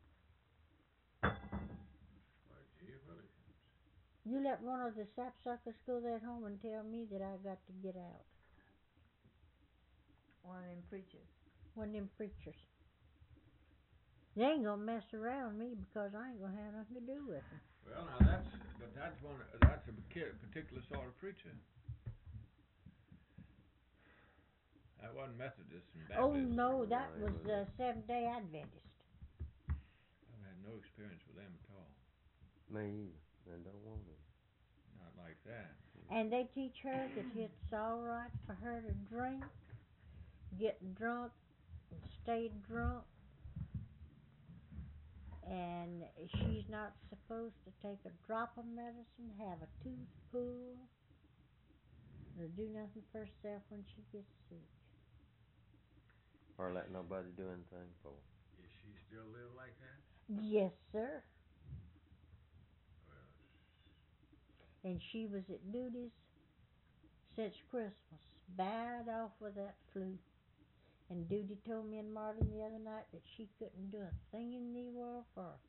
Speaker 1: Well, gee willikins.
Speaker 2: You let one of the sapsuckers go there at home and tell me that I got to get out.
Speaker 3: One of them preachers.
Speaker 2: One of them preachers. They ain't gonna mess around me because I ain't gonna have nothing to do with them.
Speaker 1: Well, now that's, but that's one, that's a parti- particular sort of preacher. That wasn't Methodist and Baptist.
Speaker 2: Oh no, that
Speaker 4: No, it
Speaker 2: was
Speaker 4: was
Speaker 2: uh, Seventh Day Adventist.
Speaker 1: I've had no experience with them at all.
Speaker 4: Me either. And don't want to.
Speaker 1: Not like that.
Speaker 2: And they teach her that it's all right for her to drink, get drunk, and stay drunk, and she's not supposed to take a drop of medicine, have a tooth pulled, or do nothing for herself when she gets sick.
Speaker 4: Or let nobody do anything for her.
Speaker 1: Is she still live like that?
Speaker 2: Yes, sir.
Speaker 1: Well,
Speaker 2: And she was at duties since Christmas, bad off with that flu. And Duty told me and Martin the other night that she couldn't do a thing in the world for her.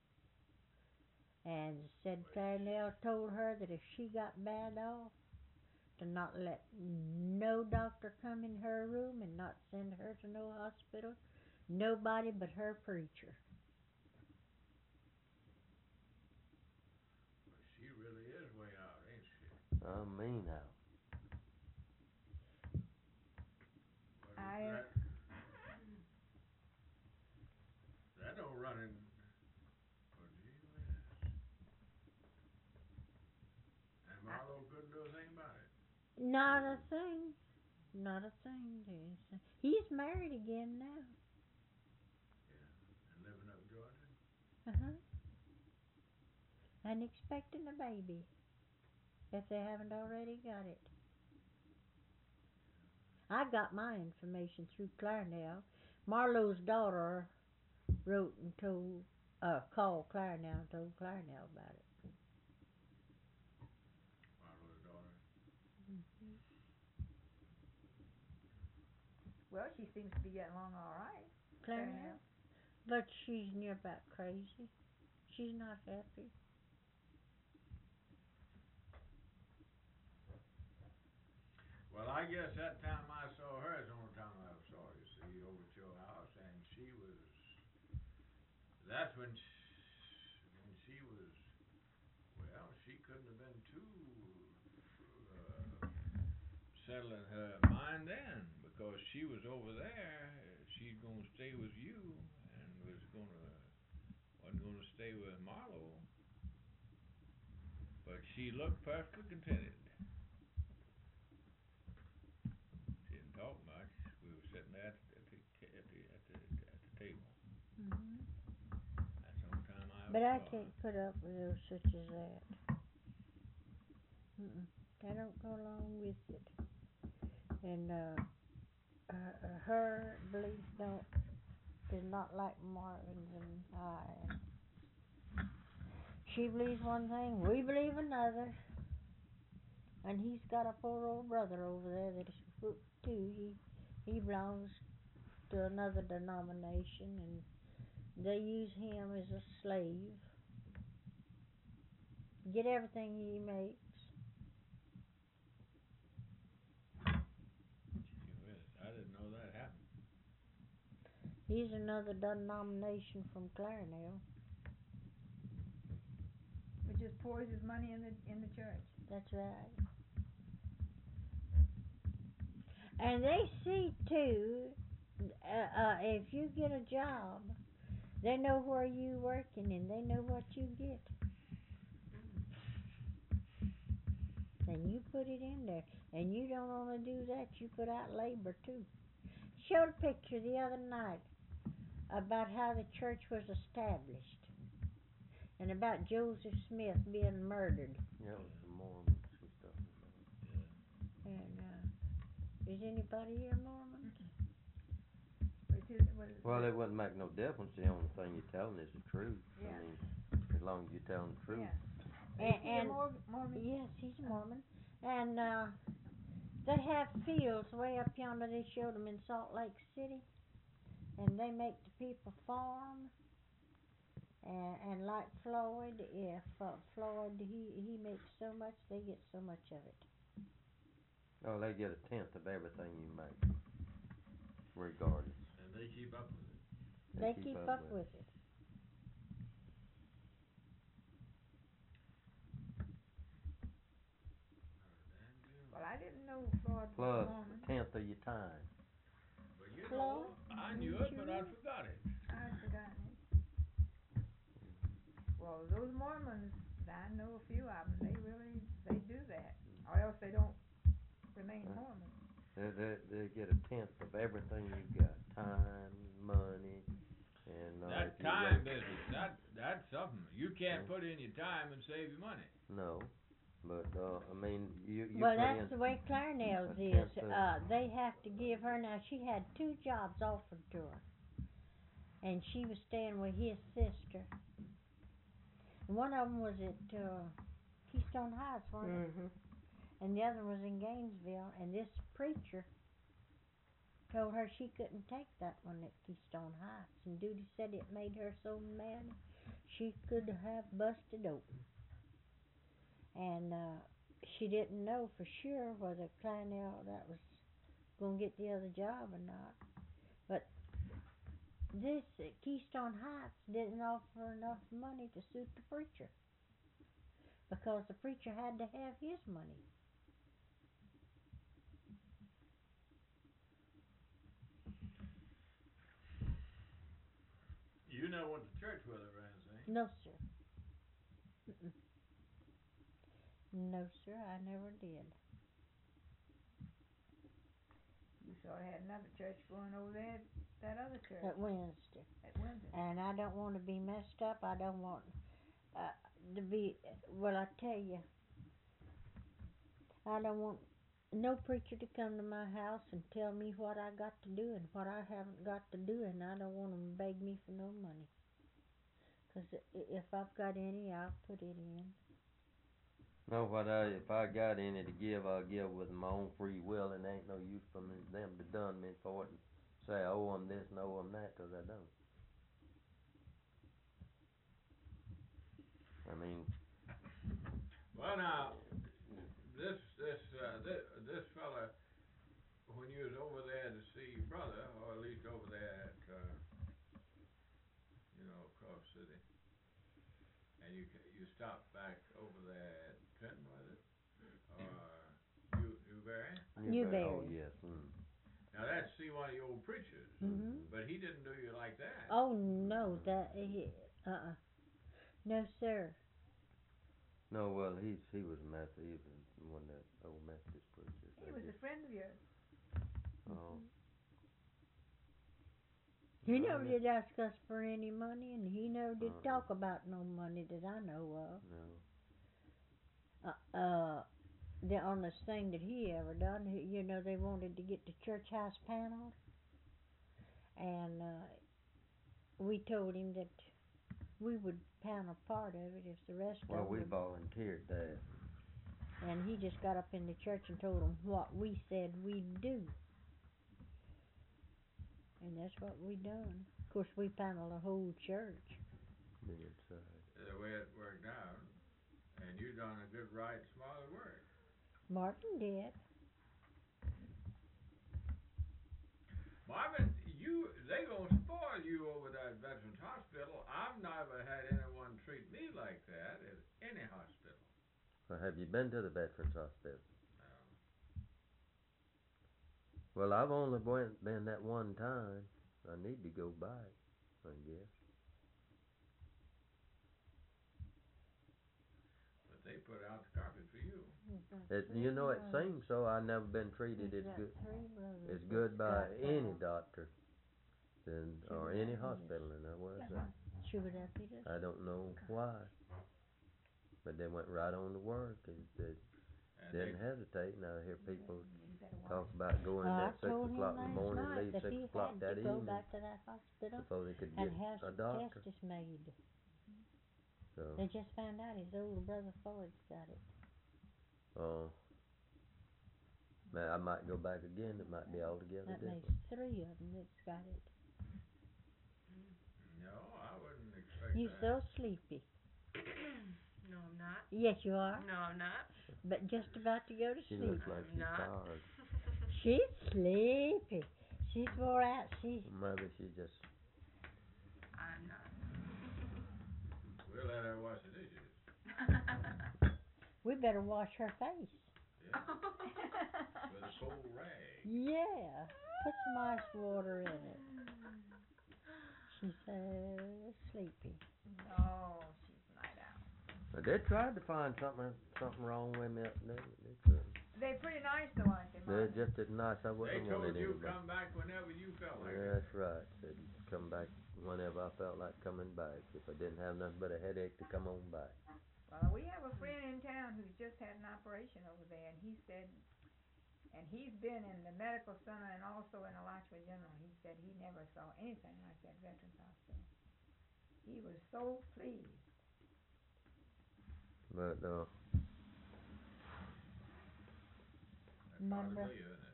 Speaker 2: And said Clarnell told her that if she got bad off, to not let no doctor come in her room and not send her to no hospital, nobody but her preacher.
Speaker 1: well, she really is way out, ain't she?
Speaker 4: I mean out.
Speaker 1: But
Speaker 3: I, uh,
Speaker 1: that, that don't run in. Oh, gee whiz. And Marlo couldn't do a thing about it.
Speaker 2: Not a thing. Not a thing, Jason. He's married again now.
Speaker 1: Yeah. And living up in Georgia.
Speaker 2: Uh-huh. And expecting a baby, if they haven't already got it. I got my information through Clarnell. Marlo's daughter wrote and told, uh, called Clarnell and told Clarnell about it.
Speaker 1: Marlo's daughter.
Speaker 3: well, she seems to be getting along all right.
Speaker 2: Clarnell? But she's near about crazy. She's not happy.
Speaker 1: Well, I guess that time I saw her is the only time I ever saw her, you see, over at your house, and she was, that's when she, when she was, well, she couldn't have been too, uh, settling her mind then, because she was over there, she's gonna stay with you, and was gonna, wasn't gonna stay with Marlo, but she looked perfectly contented. Talk much. We were sitting there at the at the at the at the, at the table.
Speaker 2: Mm-hmm.
Speaker 1: That's the only time I ever
Speaker 2: But I
Speaker 1: saw
Speaker 2: can't
Speaker 1: her.
Speaker 2: put up with those such as that. Mm-mm. I don't go along with it. And uh, uh, her belief don't is not like Marvin's and I. She believes one thing, we believe another. And he's got a poor old brother over there that is hooked too. He he belongs to another denomination, and they use him as a slave. Get everything he makes.
Speaker 1: Gee whiz, I didn't know that happened.
Speaker 2: He's another denomination from Clarnell.
Speaker 3: It just pours his money in the in the church.
Speaker 2: That's right. And they see too, uh, uh, if you get a job, they know where you working and they know what you get. And you put it in there. And you don't only do that, you put out labor too. Showed a picture the other night about how the church was established. And about Joseph Smith being murdered.
Speaker 4: Yeah, it was the Mormons she's talking about.
Speaker 1: Yeah.
Speaker 2: And, uh, is anybody here Mormon?
Speaker 3: But it's his, what is
Speaker 4: Well, it wouldn't make no difference. The only thing you're telling is the truth.
Speaker 3: Yeah.
Speaker 4: I mean, as long as you're telling the truth.
Speaker 3: Yeah.
Speaker 2: And,
Speaker 3: Is he a
Speaker 2: and
Speaker 3: Mor- Mormon?
Speaker 2: yes, he's a Mormon. And uh, they have fields way up yonder. They showed them in Salt Lake City. And they make the people farm. And, and like Floyd, if uh, Floyd, he, he makes so much, they get so much of it.
Speaker 4: Oh, they get a tenth of everything you make, regardless.
Speaker 1: And they keep up with it.
Speaker 2: They, they keep, keep up, up with it. it.
Speaker 3: Well, I didn't know Floyd was
Speaker 4: Plus
Speaker 3: Mormon.
Speaker 4: a tenth of your time.
Speaker 1: Well, you
Speaker 2: Floyd?
Speaker 1: know, I knew it, but I forgot it.
Speaker 3: I'd forgotten it. Well, those Mormons, I know a few of them. They really, they do that, or else they don't remain
Speaker 4: Right.
Speaker 3: Mormon.
Speaker 4: They, they they get a tenth of everything you got, time, money, and uh,
Speaker 1: That
Speaker 4: if you
Speaker 1: time
Speaker 4: work-
Speaker 1: business, that that's something. You can't
Speaker 4: Yeah.
Speaker 1: put in your time and save your money.
Speaker 4: No, But, uh, I mean, you, you
Speaker 2: Well,
Speaker 4: put
Speaker 2: that's
Speaker 4: in,
Speaker 2: the way Clarnell's
Speaker 4: a
Speaker 2: is.
Speaker 4: tenth of-
Speaker 2: Uh, they have to give her, now she had two jobs offered to her. And she was staying with his sister. And one of them was at, uh, Keystone Heights, wasn't it?
Speaker 4: Mhm.
Speaker 2: And the other was in Gainesville. And this preacher told her she couldn't take that one at Keystone Heights. And Duty said it made her so mad she could have busted open. And uh, she didn't know for sure whether Clarnell that was going to get the other job or not. But this at Keystone Heights didn't offer enough money to suit the preacher, because the preacher had to have his money.
Speaker 1: You never went to church with her, Ramsey.
Speaker 2: No, sir. Mm-mm. No, sir, I never did.
Speaker 3: You sort of had another church going over there, that other church
Speaker 2: At Wednesday.
Speaker 3: at Windsor.
Speaker 2: And I don't want to be messed up. I don't want uh, to be, well, I tell you, I don't want no preacher to come to my house and tell me what I got to do and what I haven't got to do, and I don't want them to beg me for no money. Because if I've got any, I'll put it in.
Speaker 4: No, what I, if I got any to give, I'll give with my own free will, and ain't no use for me, them to done me for it and say I owe them this and owe them that, 'cause I don't. I mean,
Speaker 1: Well, now, this this uh, this, this fella, when you was over there to see your brother, or at least over there at, uh, you know, across city, and you ca- you stopped back over there at Trenton, was it, or New Newberry?
Speaker 4: Newberry, oh,
Speaker 2: Newberry.
Speaker 4: yes, mm.
Speaker 1: Now that's see one of your old preachers,
Speaker 2: Mhm.
Speaker 1: but he didn't do you like that.
Speaker 2: Oh no, that he, uh-uh. No, sir.
Speaker 4: No, well, he's, he was Methodist, he was one of that old Methodist preachers.
Speaker 3: He
Speaker 4: They
Speaker 3: was a
Speaker 4: just-
Speaker 3: friend of yours.
Speaker 4: Oh.
Speaker 2: He
Speaker 4: Well,
Speaker 2: never
Speaker 4: yeah.
Speaker 2: did ask us for any money, and he never did
Speaker 4: Uh-uh.
Speaker 2: talk about no money that I know
Speaker 4: No.
Speaker 2: of. Uh, uh, the honest thing that he ever done, he, you know, they wanted to get the church house paneled, and uh, we told him that we would panel part of it if the rest
Speaker 4: Well,
Speaker 2: of
Speaker 4: we
Speaker 2: it.
Speaker 4: volunteered that.
Speaker 2: And he just got up in the church and told them what we said we'd do. And that's what we done. Of course, we paneled the whole church.
Speaker 4: The inside.
Speaker 1: The way it worked out, and you done a good, right, smart work.
Speaker 2: Martin did.
Speaker 1: Marvin, you they gonna spoil you over that Veterans Hospital. I've never had anyone treat me like that at any hospital.
Speaker 4: Well, have you been to the Veterans Hospital?
Speaker 1: No.
Speaker 4: Well, I've only went, been that one time. I need to go back, I guess.
Speaker 1: But they put out the carpet for you.
Speaker 4: It, you know, it seems so. I've never been treated as good, as good by any doctor than, or any hospital, and that was that.
Speaker 2: Sugar diabetes.
Speaker 4: I don't know why. But they went right on to work and they
Speaker 1: And
Speaker 4: didn't
Speaker 1: they,
Speaker 4: hesitate. Now I hear people
Speaker 3: You better watch.
Speaker 4: talk about going
Speaker 2: I
Speaker 4: at six
Speaker 2: told him
Speaker 4: o'clock in the
Speaker 2: last
Speaker 4: morning,
Speaker 2: night
Speaker 4: leave
Speaker 2: that
Speaker 4: six
Speaker 2: he
Speaker 4: o'clock
Speaker 2: had
Speaker 4: that
Speaker 2: to go
Speaker 4: evening
Speaker 2: back to that hospital
Speaker 4: before they could get
Speaker 2: and have
Speaker 4: a
Speaker 2: some
Speaker 4: doctor.
Speaker 2: testes made.
Speaker 4: So,
Speaker 2: They just found out his older brother Floyd's got it.
Speaker 4: oh, man, I might go back again. It might be altogether
Speaker 2: That makes
Speaker 4: different.
Speaker 2: three of them that's got it.
Speaker 1: no, I wouldn't expect
Speaker 2: You
Speaker 1: that.
Speaker 2: so sleepy.
Speaker 6: No, I'm not.
Speaker 2: Yes, you are.
Speaker 6: No, I'm not.
Speaker 2: But just about to go to
Speaker 4: She
Speaker 2: sleep.
Speaker 4: looks like
Speaker 6: I'm
Speaker 4: she's
Speaker 6: not.
Speaker 4: tired.
Speaker 2: She's sleepy. She's wore out. She.
Speaker 4: Maybe she just.
Speaker 6: I'm not.
Speaker 1: We'll let her wash the dishes.
Speaker 2: We better wash her face.
Speaker 1: Yeah, with a cold rag.
Speaker 2: Yeah. Put some ice water in it. She's so sleepy.
Speaker 3: Oh, she's night out.
Speaker 4: They tried to find something something wrong with me. They, they couldn't.
Speaker 3: They're pretty nice though, aren't they,
Speaker 4: They're
Speaker 3: Mom?
Speaker 4: just as nice. I
Speaker 1: They
Speaker 4: wouldn't have
Speaker 1: told
Speaker 4: wanted
Speaker 1: you
Speaker 4: anybody.
Speaker 1: come back whenever you felt like
Speaker 4: Yeah,
Speaker 1: it.
Speaker 4: that's right. Said come back whenever I felt like coming back. If I didn't have nothing but a headache to come on back.
Speaker 3: Well, we have a friend in town who's just had an operation over there, and he said, and he's been in the medical center and also in Alachua General. He said he never saw anything like that Veterans Hospital. He was so pleased.
Speaker 4: But, uh,
Speaker 2: Remember?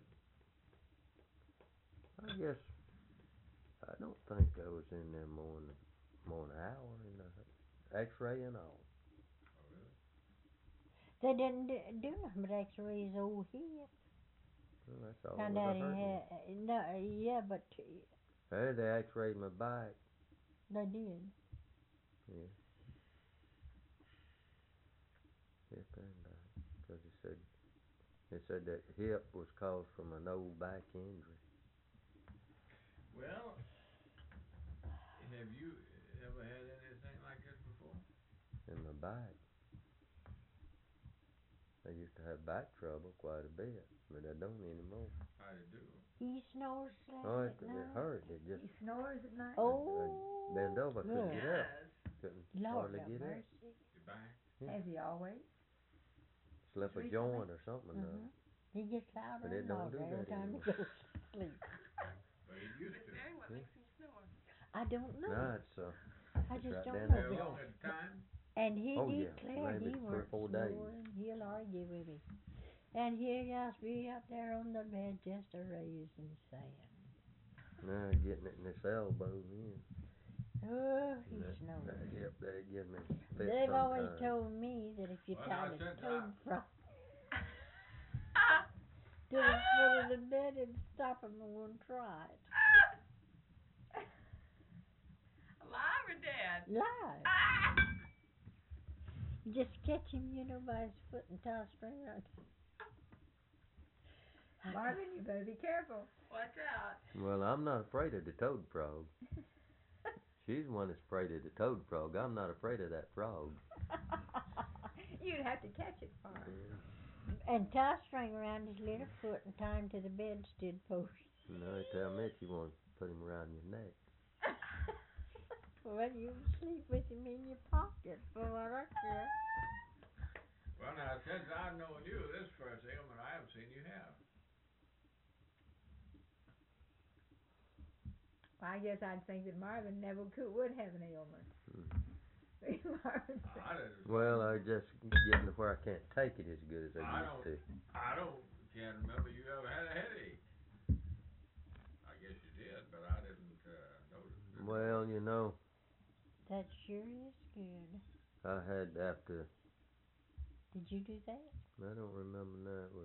Speaker 4: I guess, I don't think I was in there more than, more than an hour in the x-ray and all.
Speaker 2: They didn't do, do nothing but x-ray his old head.
Speaker 4: Well, that's all
Speaker 2: Found
Speaker 4: that
Speaker 2: out
Speaker 4: hurt
Speaker 2: he
Speaker 4: me.
Speaker 2: had, no, yeah, but
Speaker 4: Hey, they x-rayed my back.
Speaker 2: they did.
Speaker 4: Yeah. Hip and back. Because he said, he said that hip was caused from an old back injury.
Speaker 1: Well, have you ever had anything like this before?
Speaker 4: In my back. I used to have back trouble quite a bit, but I don't anymore.
Speaker 1: How'd it do?
Speaker 2: He snores like
Speaker 4: Oh,
Speaker 2: at
Speaker 4: it, it
Speaker 2: night.
Speaker 4: hurt. It just
Speaker 3: He snores at night.
Speaker 2: Oh,
Speaker 4: I bend over, I couldn't
Speaker 2: good.
Speaker 4: get up.
Speaker 6: Yes.
Speaker 4: Couldn't
Speaker 2: Lord
Speaker 4: hardly
Speaker 2: have
Speaker 4: get up.
Speaker 2: mercy.
Speaker 1: Your back?
Speaker 4: Yeah.
Speaker 3: Has he always?
Speaker 4: Slip a
Speaker 3: Recently?
Speaker 4: joint or something. or
Speaker 2: Uh-huh. He gets louder
Speaker 4: But it
Speaker 2: and
Speaker 4: don't
Speaker 2: louder
Speaker 4: do
Speaker 2: every
Speaker 4: that
Speaker 2: time he
Speaker 4: anymore.
Speaker 2: goes to sleep.
Speaker 1: But it used
Speaker 6: Miss
Speaker 1: to.
Speaker 6: Mary, what
Speaker 4: Yeah.
Speaker 6: makes him snore?
Speaker 2: I don't know.
Speaker 4: No, it's uh,
Speaker 2: I
Speaker 4: it's
Speaker 2: just
Speaker 4: right
Speaker 2: don't
Speaker 4: down
Speaker 2: know.
Speaker 4: there.
Speaker 1: How long at a time?
Speaker 2: And he
Speaker 4: Oh, yeah,
Speaker 2: declared
Speaker 4: maybe
Speaker 2: he
Speaker 4: three or
Speaker 2: weren't
Speaker 4: four days.
Speaker 2: snoring. He'll argue with me. And here y'all be up there on the bed just a raising sand.
Speaker 4: No, getting it in this elbow in.
Speaker 2: Oh, he
Speaker 4: That,
Speaker 2: snores.
Speaker 4: that hip there give me fits
Speaker 2: They've always
Speaker 4: sometimes.
Speaker 2: told me that if you
Speaker 1: Well,
Speaker 2: tied
Speaker 1: now,
Speaker 2: a
Speaker 1: since
Speaker 2: toad
Speaker 1: I-
Speaker 2: frog to the foot of the bed, it'd stop him and won't try it.
Speaker 6: Alive or dead?
Speaker 2: Live.
Speaker 6: Ah!
Speaker 2: Just catch him, you know, by his foot and tie a string around.
Speaker 3: Marvin, you better be careful.
Speaker 6: Watch out.
Speaker 4: Well, I'm not afraid of the toad frog. She's the one that's afraid of the toad frog. I'm not afraid of that frog.
Speaker 3: You'd have to catch it for him.
Speaker 4: Yeah.
Speaker 2: And tie a string around his little foot and tie him to the bedstead post.
Speaker 4: No, they tell me you want to put him around your neck.
Speaker 2: Well, you can sleep with him in your pocket for what I care.
Speaker 1: Well, now, since I've known you, this first ailment I haven't seen you have.
Speaker 3: I guess I'd think that Marvin never could would have an ailment.
Speaker 4: Hmm.
Speaker 3: Marvin
Speaker 1: I didn't.
Speaker 4: Well, I just getting to where I can't take it as good as I,
Speaker 1: I
Speaker 4: used
Speaker 1: don't.
Speaker 4: to.
Speaker 1: I don't. Can't remember you ever had a headache. I guess you did, but I didn't uh, notice it.
Speaker 4: Well, you know,
Speaker 2: That sure is good.
Speaker 4: I had after.
Speaker 2: Did you do that?
Speaker 4: I don't remember now. It was,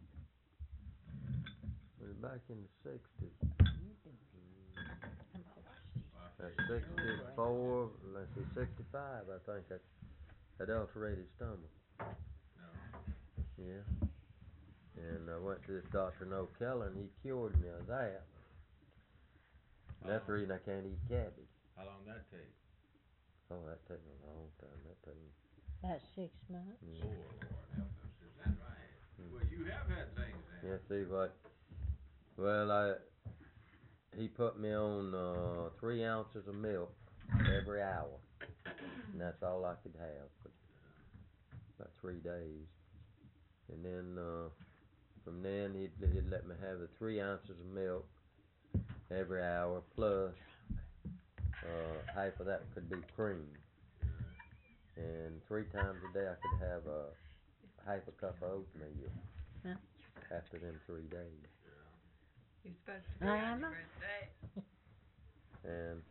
Speaker 4: it was back in the sixties.
Speaker 2: You do. I'm always
Speaker 1: Well, I
Speaker 4: That's
Speaker 1: see you know.
Speaker 4: sixty-four. Let's see, sixty-five. I think that that ulcerated stomach.
Speaker 1: No.
Speaker 4: Yeah. And I went to this Doctor No Keller, and he cured me of that. And that's the
Speaker 1: Oh.
Speaker 4: reason I can't eat cabbage.
Speaker 1: How long that take?
Speaker 4: Oh, that took a long time. That took me.
Speaker 2: about six months.
Speaker 1: Oh,
Speaker 4: Mm.
Speaker 1: Lord, help us. Is that right?
Speaker 4: Mm.
Speaker 1: Well, you have had things then.
Speaker 4: Yeah, see what? Well, I he put me on uh, three ounces of milk every hour, and that's all I could have for about three days. And then uh, from then he'd he'd let me have the three ounces of milk every hour plus uh, half of that could be cream. And three times a day I could have a half a cup of oatmeal
Speaker 2: Huh?
Speaker 4: after them three days.
Speaker 6: You're supposed to be
Speaker 2: I
Speaker 6: on
Speaker 2: am.
Speaker 6: your birthday.
Speaker 4: And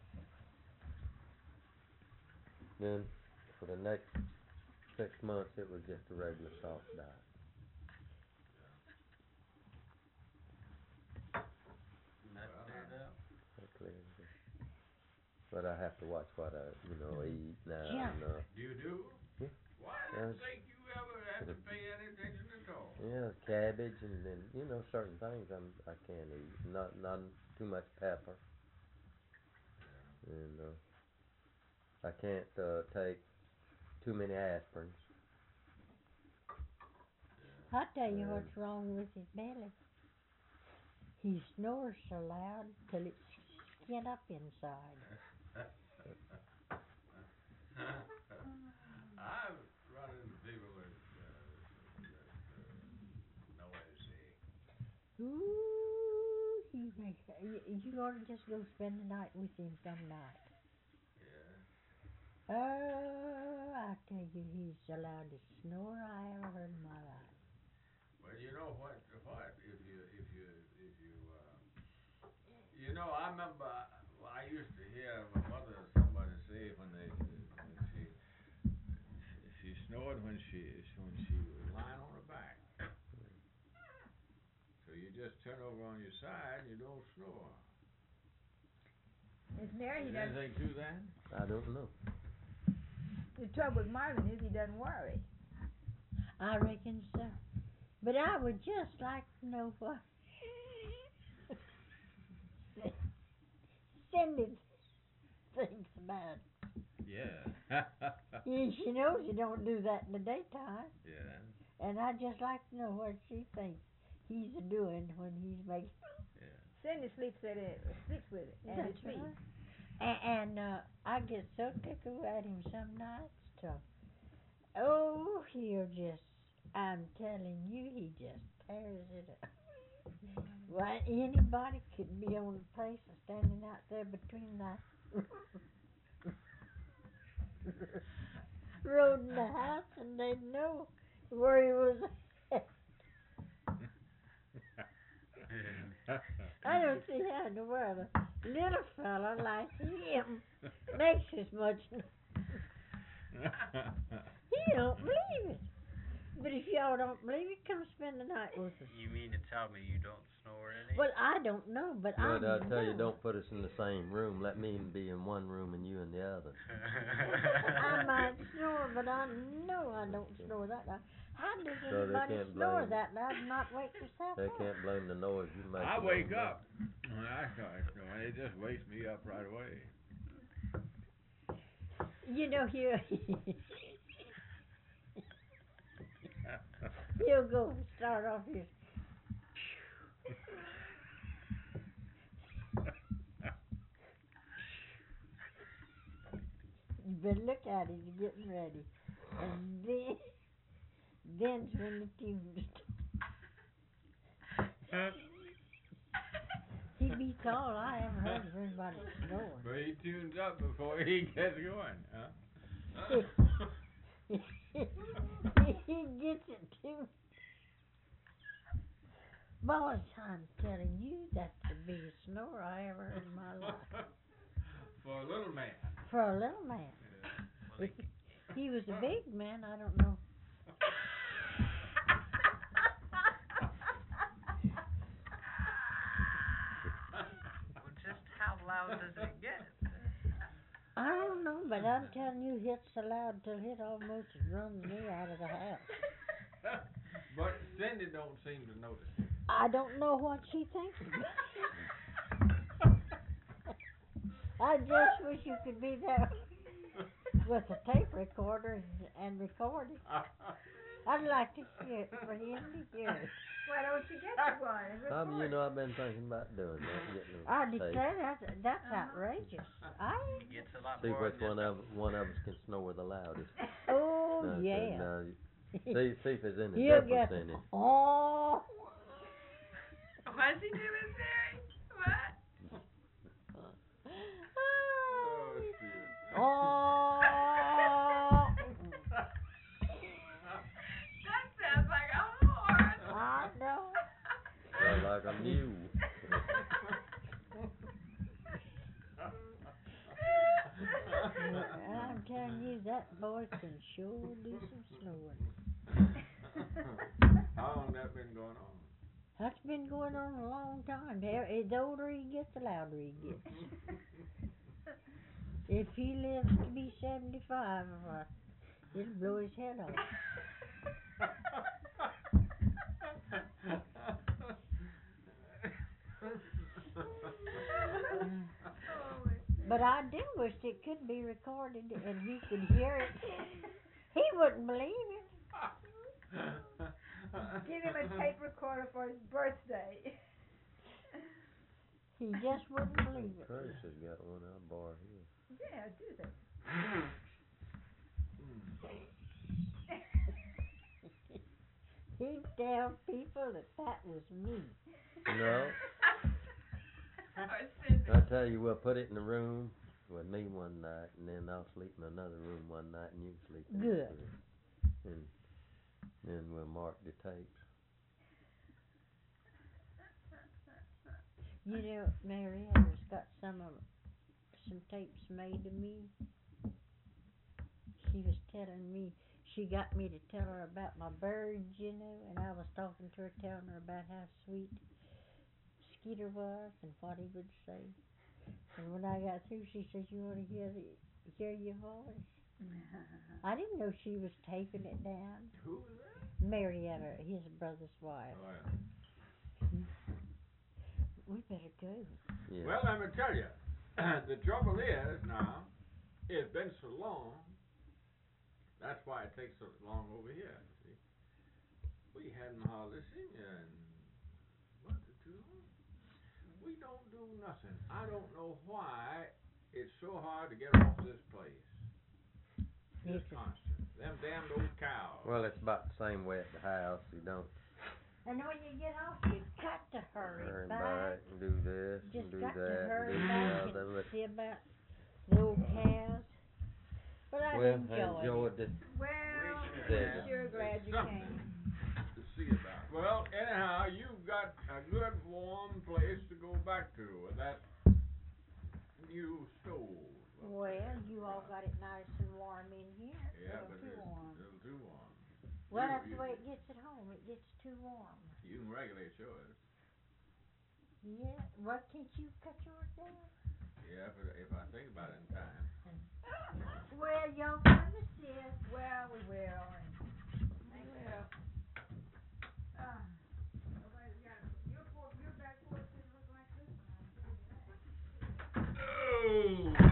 Speaker 4: then for the next six months it was just a regular soft diet.
Speaker 5: And that cleared up.
Speaker 4: That clears it. But I have to watch what I, you know, eat now.
Speaker 2: Yeah.
Speaker 4: And, uh,
Speaker 1: You do?
Speaker 4: Yeah.
Speaker 1: Why I didn't
Speaker 4: Yes.
Speaker 1: think you ever had to pay any attention at all.
Speaker 4: yeah, cabbage and then you know certain things I'm I can't eat. Not not too much pepper. And uh, I can't uh, take too many aspirins.
Speaker 2: I'll tell you
Speaker 4: Uh,
Speaker 2: what's wrong with his belly. He snores so loud till it's skin up inside.
Speaker 1: I've
Speaker 2: Ooh, he make, you, you ought to just go spend the night with him some night.
Speaker 1: Yeah.
Speaker 2: Oh, I tell you, he's the loudest snore I ever heard in my life.
Speaker 1: Well, you know what? What if you if you if you uh, you know I remember I, well, I used to hear my mother or somebody say when they when she she snored when she when she was lying on her back. So you just turn over on your side, you don't snore.
Speaker 3: It's Mary, he
Speaker 1: Is
Speaker 3: doesn't,
Speaker 1: anything to that?
Speaker 4: I don't know.
Speaker 3: the trouble with Marvin is he doesn't worry.
Speaker 2: I reckon so. But I would just like to know what Cindy thinks about it.
Speaker 1: Yeah.
Speaker 2: Yeah, she knows you don't do that in the daytime.
Speaker 1: Yeah.
Speaker 2: And I'd just like to know what she thinks he's a doing when he's making.
Speaker 3: Cindy sleeps at it, sleeps with it, and
Speaker 2: That's
Speaker 3: it sleeps.
Speaker 2: right. And, and uh, I get so tickled at him some nights. So, oh, he'll just, I'm telling you, he just tears it up. Why, anybody could be on the place and standing out there between the road and the house, and they'd know where he was at. I don't see how in the world a little fella like him makes as much noise. He don't believe it. But if y'all don't believe it, come spend the night with us.
Speaker 5: You mean to tell me you don't snore any?
Speaker 2: Well, I don't know, but I
Speaker 4: But I tell you,
Speaker 2: know.
Speaker 4: don't put us in the same room. Let me be in one room and you in the other.
Speaker 2: I might snore, but I know I don't snore that loud. How does
Speaker 4: So they
Speaker 2: anybody
Speaker 4: can't
Speaker 2: snore
Speaker 4: blame-
Speaker 2: that loud and not wake yourself
Speaker 4: They
Speaker 2: up?
Speaker 4: can't blame the noise you make.
Speaker 1: I
Speaker 4: in
Speaker 1: wake
Speaker 4: the room.
Speaker 1: up when I start snoring. It just wakes me up right away.
Speaker 2: You know, he'll, he'll go and start off his. You better look at him, he's getting ready. And then, then's when the tune starts. He beats all I ever heard of anybody snoring.
Speaker 1: But he tunes up before he gets going, huh?
Speaker 2: He gets it too. Boys, I'm telling you, that's the biggest snore I ever heard in my life.
Speaker 1: For a little man.
Speaker 2: For a little man.
Speaker 5: Yeah.
Speaker 2: If he was a big man, I don't know.
Speaker 5: Well, just how loud does it get?
Speaker 2: I don't know, but I'm telling you, it's so loud till it almost runs me out of the house.
Speaker 1: But Cindy don't seem to notice it.
Speaker 2: I don't know what she thinks about it. I just wish you could be there with a tape recorder and, and record it. I'd like to hear it, for him to hear it.
Speaker 3: Why don't you get you one and
Speaker 4: Um, you
Speaker 3: record
Speaker 4: know,
Speaker 3: it?
Speaker 4: I've been thinking about doing that. Getting a
Speaker 2: I
Speaker 4: tape.
Speaker 2: declare that's, that's
Speaker 3: Uh-huh.
Speaker 2: outrageous. I,
Speaker 5: It gets a lot
Speaker 4: See
Speaker 5: more
Speaker 4: which
Speaker 5: than
Speaker 4: one
Speaker 5: just
Speaker 4: of one of us can snore the loudest.
Speaker 2: oh,
Speaker 4: No, so
Speaker 2: yeah.
Speaker 4: now, see, see if there's any
Speaker 2: He'll
Speaker 4: difference
Speaker 2: get,
Speaker 4: in it.
Speaker 2: oh.
Speaker 6: What's he doing, Mary? What?
Speaker 1: Oh, shit.
Speaker 2: Oh.
Speaker 6: That sounds like a horse.
Speaker 2: I know.
Speaker 4: Sound like a mule.
Speaker 2: I'm telling you, that boy can sure do some snoring.
Speaker 1: How long that been going on?
Speaker 2: That's been going on a long time. The the older he gets, the louder he gets. If he lives to be seventy-five, uh, it'll blow his head off. But I do wish it could be recorded and he could hear it. He wouldn't believe it.
Speaker 3: Give him a tape recorder for his birthday.
Speaker 2: He just wouldn't believe it.
Speaker 4: Curtis has got one. I'll borrow his.
Speaker 3: Yeah, do that.
Speaker 2: He'd tell people that that was me.
Speaker 4: No.
Speaker 6: Or Cindy.
Speaker 4: I tell you, we'll put it in the room with me one night, and then I'll sleep in another room one night, and you sleep in
Speaker 2: Good.
Speaker 4: this room. And then we'll mark the tapes.
Speaker 2: You know, Marianna's got some of some tapes made of me. She was telling me, she got me to tell her about my birds, you know, and I was talking to her, telling her about how sweet Skeeter was and what he would say. And when I got through, she says, "You want to hear the hear your voice?" I didn't know she was taping it down.
Speaker 1: Who was that?
Speaker 2: Marietta, his brother's wife.
Speaker 1: Oh, yeah.
Speaker 2: We better go.
Speaker 4: Yeah.
Speaker 1: Well, let me tell you, the trouble is now, it's been so long. That's why it takes so long over here. See, we hadn't hardly seen you in what too long. We don't do nothing. I don't know why it's so hard to get off this place. Just
Speaker 2: It's a-
Speaker 1: constant. Them damned old cows.
Speaker 4: Well, it's about the same way at the house. You don't
Speaker 2: And when you get off, you got to hurry,
Speaker 4: hurry
Speaker 2: back.
Speaker 4: back and do this
Speaker 2: Just
Speaker 4: and do
Speaker 2: got to
Speaker 4: that
Speaker 2: hurry
Speaker 4: and do
Speaker 2: back
Speaker 4: the other.
Speaker 2: and see about the old cows. But I
Speaker 4: Well,
Speaker 2: enjoyed
Speaker 4: I enjoyed
Speaker 2: it.
Speaker 4: it.
Speaker 3: Well,
Speaker 1: We
Speaker 4: should
Speaker 3: I'm sure glad you
Speaker 1: something
Speaker 3: came.
Speaker 1: to see about. Well, anyhow, you've got a good warm place to go back to with that new stove.
Speaker 2: Well, you all got it nice and warm in here.
Speaker 1: Yeah,
Speaker 2: a little
Speaker 1: but
Speaker 2: too
Speaker 1: it's
Speaker 2: warm.
Speaker 1: a little too warm.
Speaker 2: Well,
Speaker 1: you-
Speaker 2: that's
Speaker 1: you-
Speaker 2: the way it gets at home. It gets too warm.
Speaker 1: You can regulate yours.
Speaker 2: Yeah. Well, can't you cut yours down?
Speaker 1: Yeah, if, it, if I think about it in time.
Speaker 2: Well, y'all come to see us.
Speaker 3: Well, we will. And
Speaker 2: We will.
Speaker 3: uh, nobody's got your por- your back porch didn't look like this one. I'll tell you that.
Speaker 1: Oh!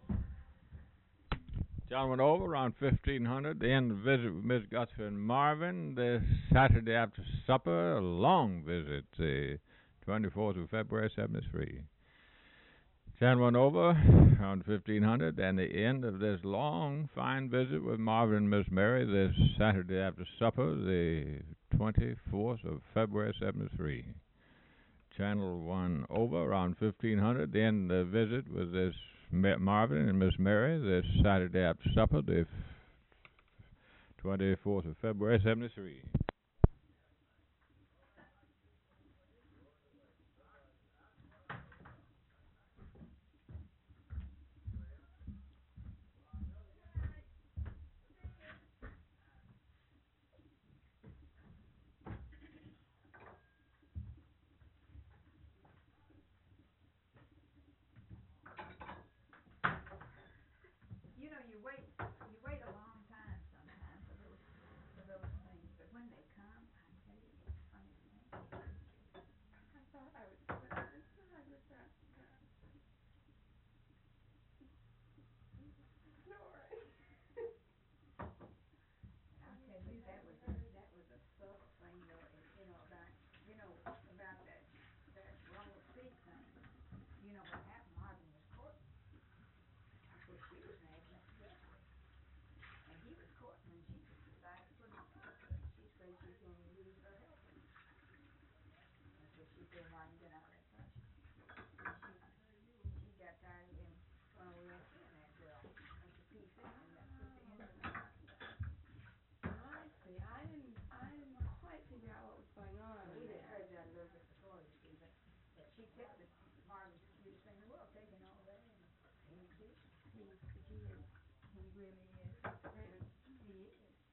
Speaker 1: John went over around fifteen hundred. The end of the visit with Miss Guthrie and Marvin. The Saturday after supper, a long visit, the twenty-fourth of February, seventy-three. John went over around fifteen hundred, and the end of this long, fine visit with Marvin and Miss Mary, this Saturday after supper, the twenty-fourth of February, seventy-three. Channel one over around fifteen hundred. The end of the visit with this Ma- Marvin and Miss Mary, this Saturday after supper, the twenty-fourth of February, seventy-three.
Speaker 3: You know, you wait, you wait a long time sometimes for those, for those things, but when they come, I tell you, it's funny to me.
Speaker 6: I thought I would sit outside with that cat. Snoring.
Speaker 3: I'll tell you, that was, a- that was a subtle thing, though, and, you know, about, you know, about that, that Ronald Speak thing. You know what happened, Marvin was courting. Of course, she was nagging at Guthrie. And he was courting, and she just decided to put him up to it. She's afraid she's gonna lose her helper. That's what she said, why you get out of that brush? She, she got tired of him, well, we ain't seeing that girl. That's a piece in, and that put the end of the matter.
Speaker 6: I see. I didn't. I didn't quite figure out what was going on.
Speaker 3: We
Speaker 6: in
Speaker 3: had
Speaker 6: there.
Speaker 3: heard that a little bit before, you see, but, but she kept it, Marvin, she was saying, well, taking all that, and ain't he, he's, he is, he really is,
Speaker 6: Right.
Speaker 3: he is.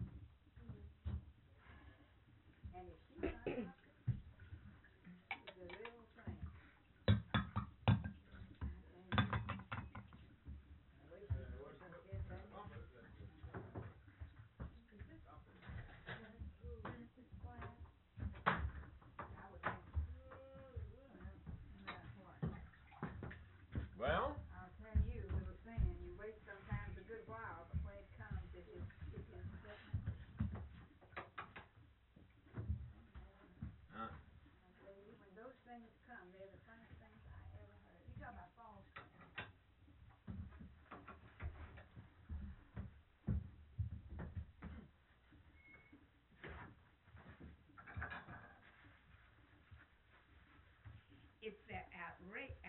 Speaker 3: And if she not happy, she's a little thing. I tell you, the way she puts her head back. I would think, well, what?
Speaker 1: Well,
Speaker 3: I'll tell you, little saying, you wait sometimes a good while, but when it comes, it just it's that outra-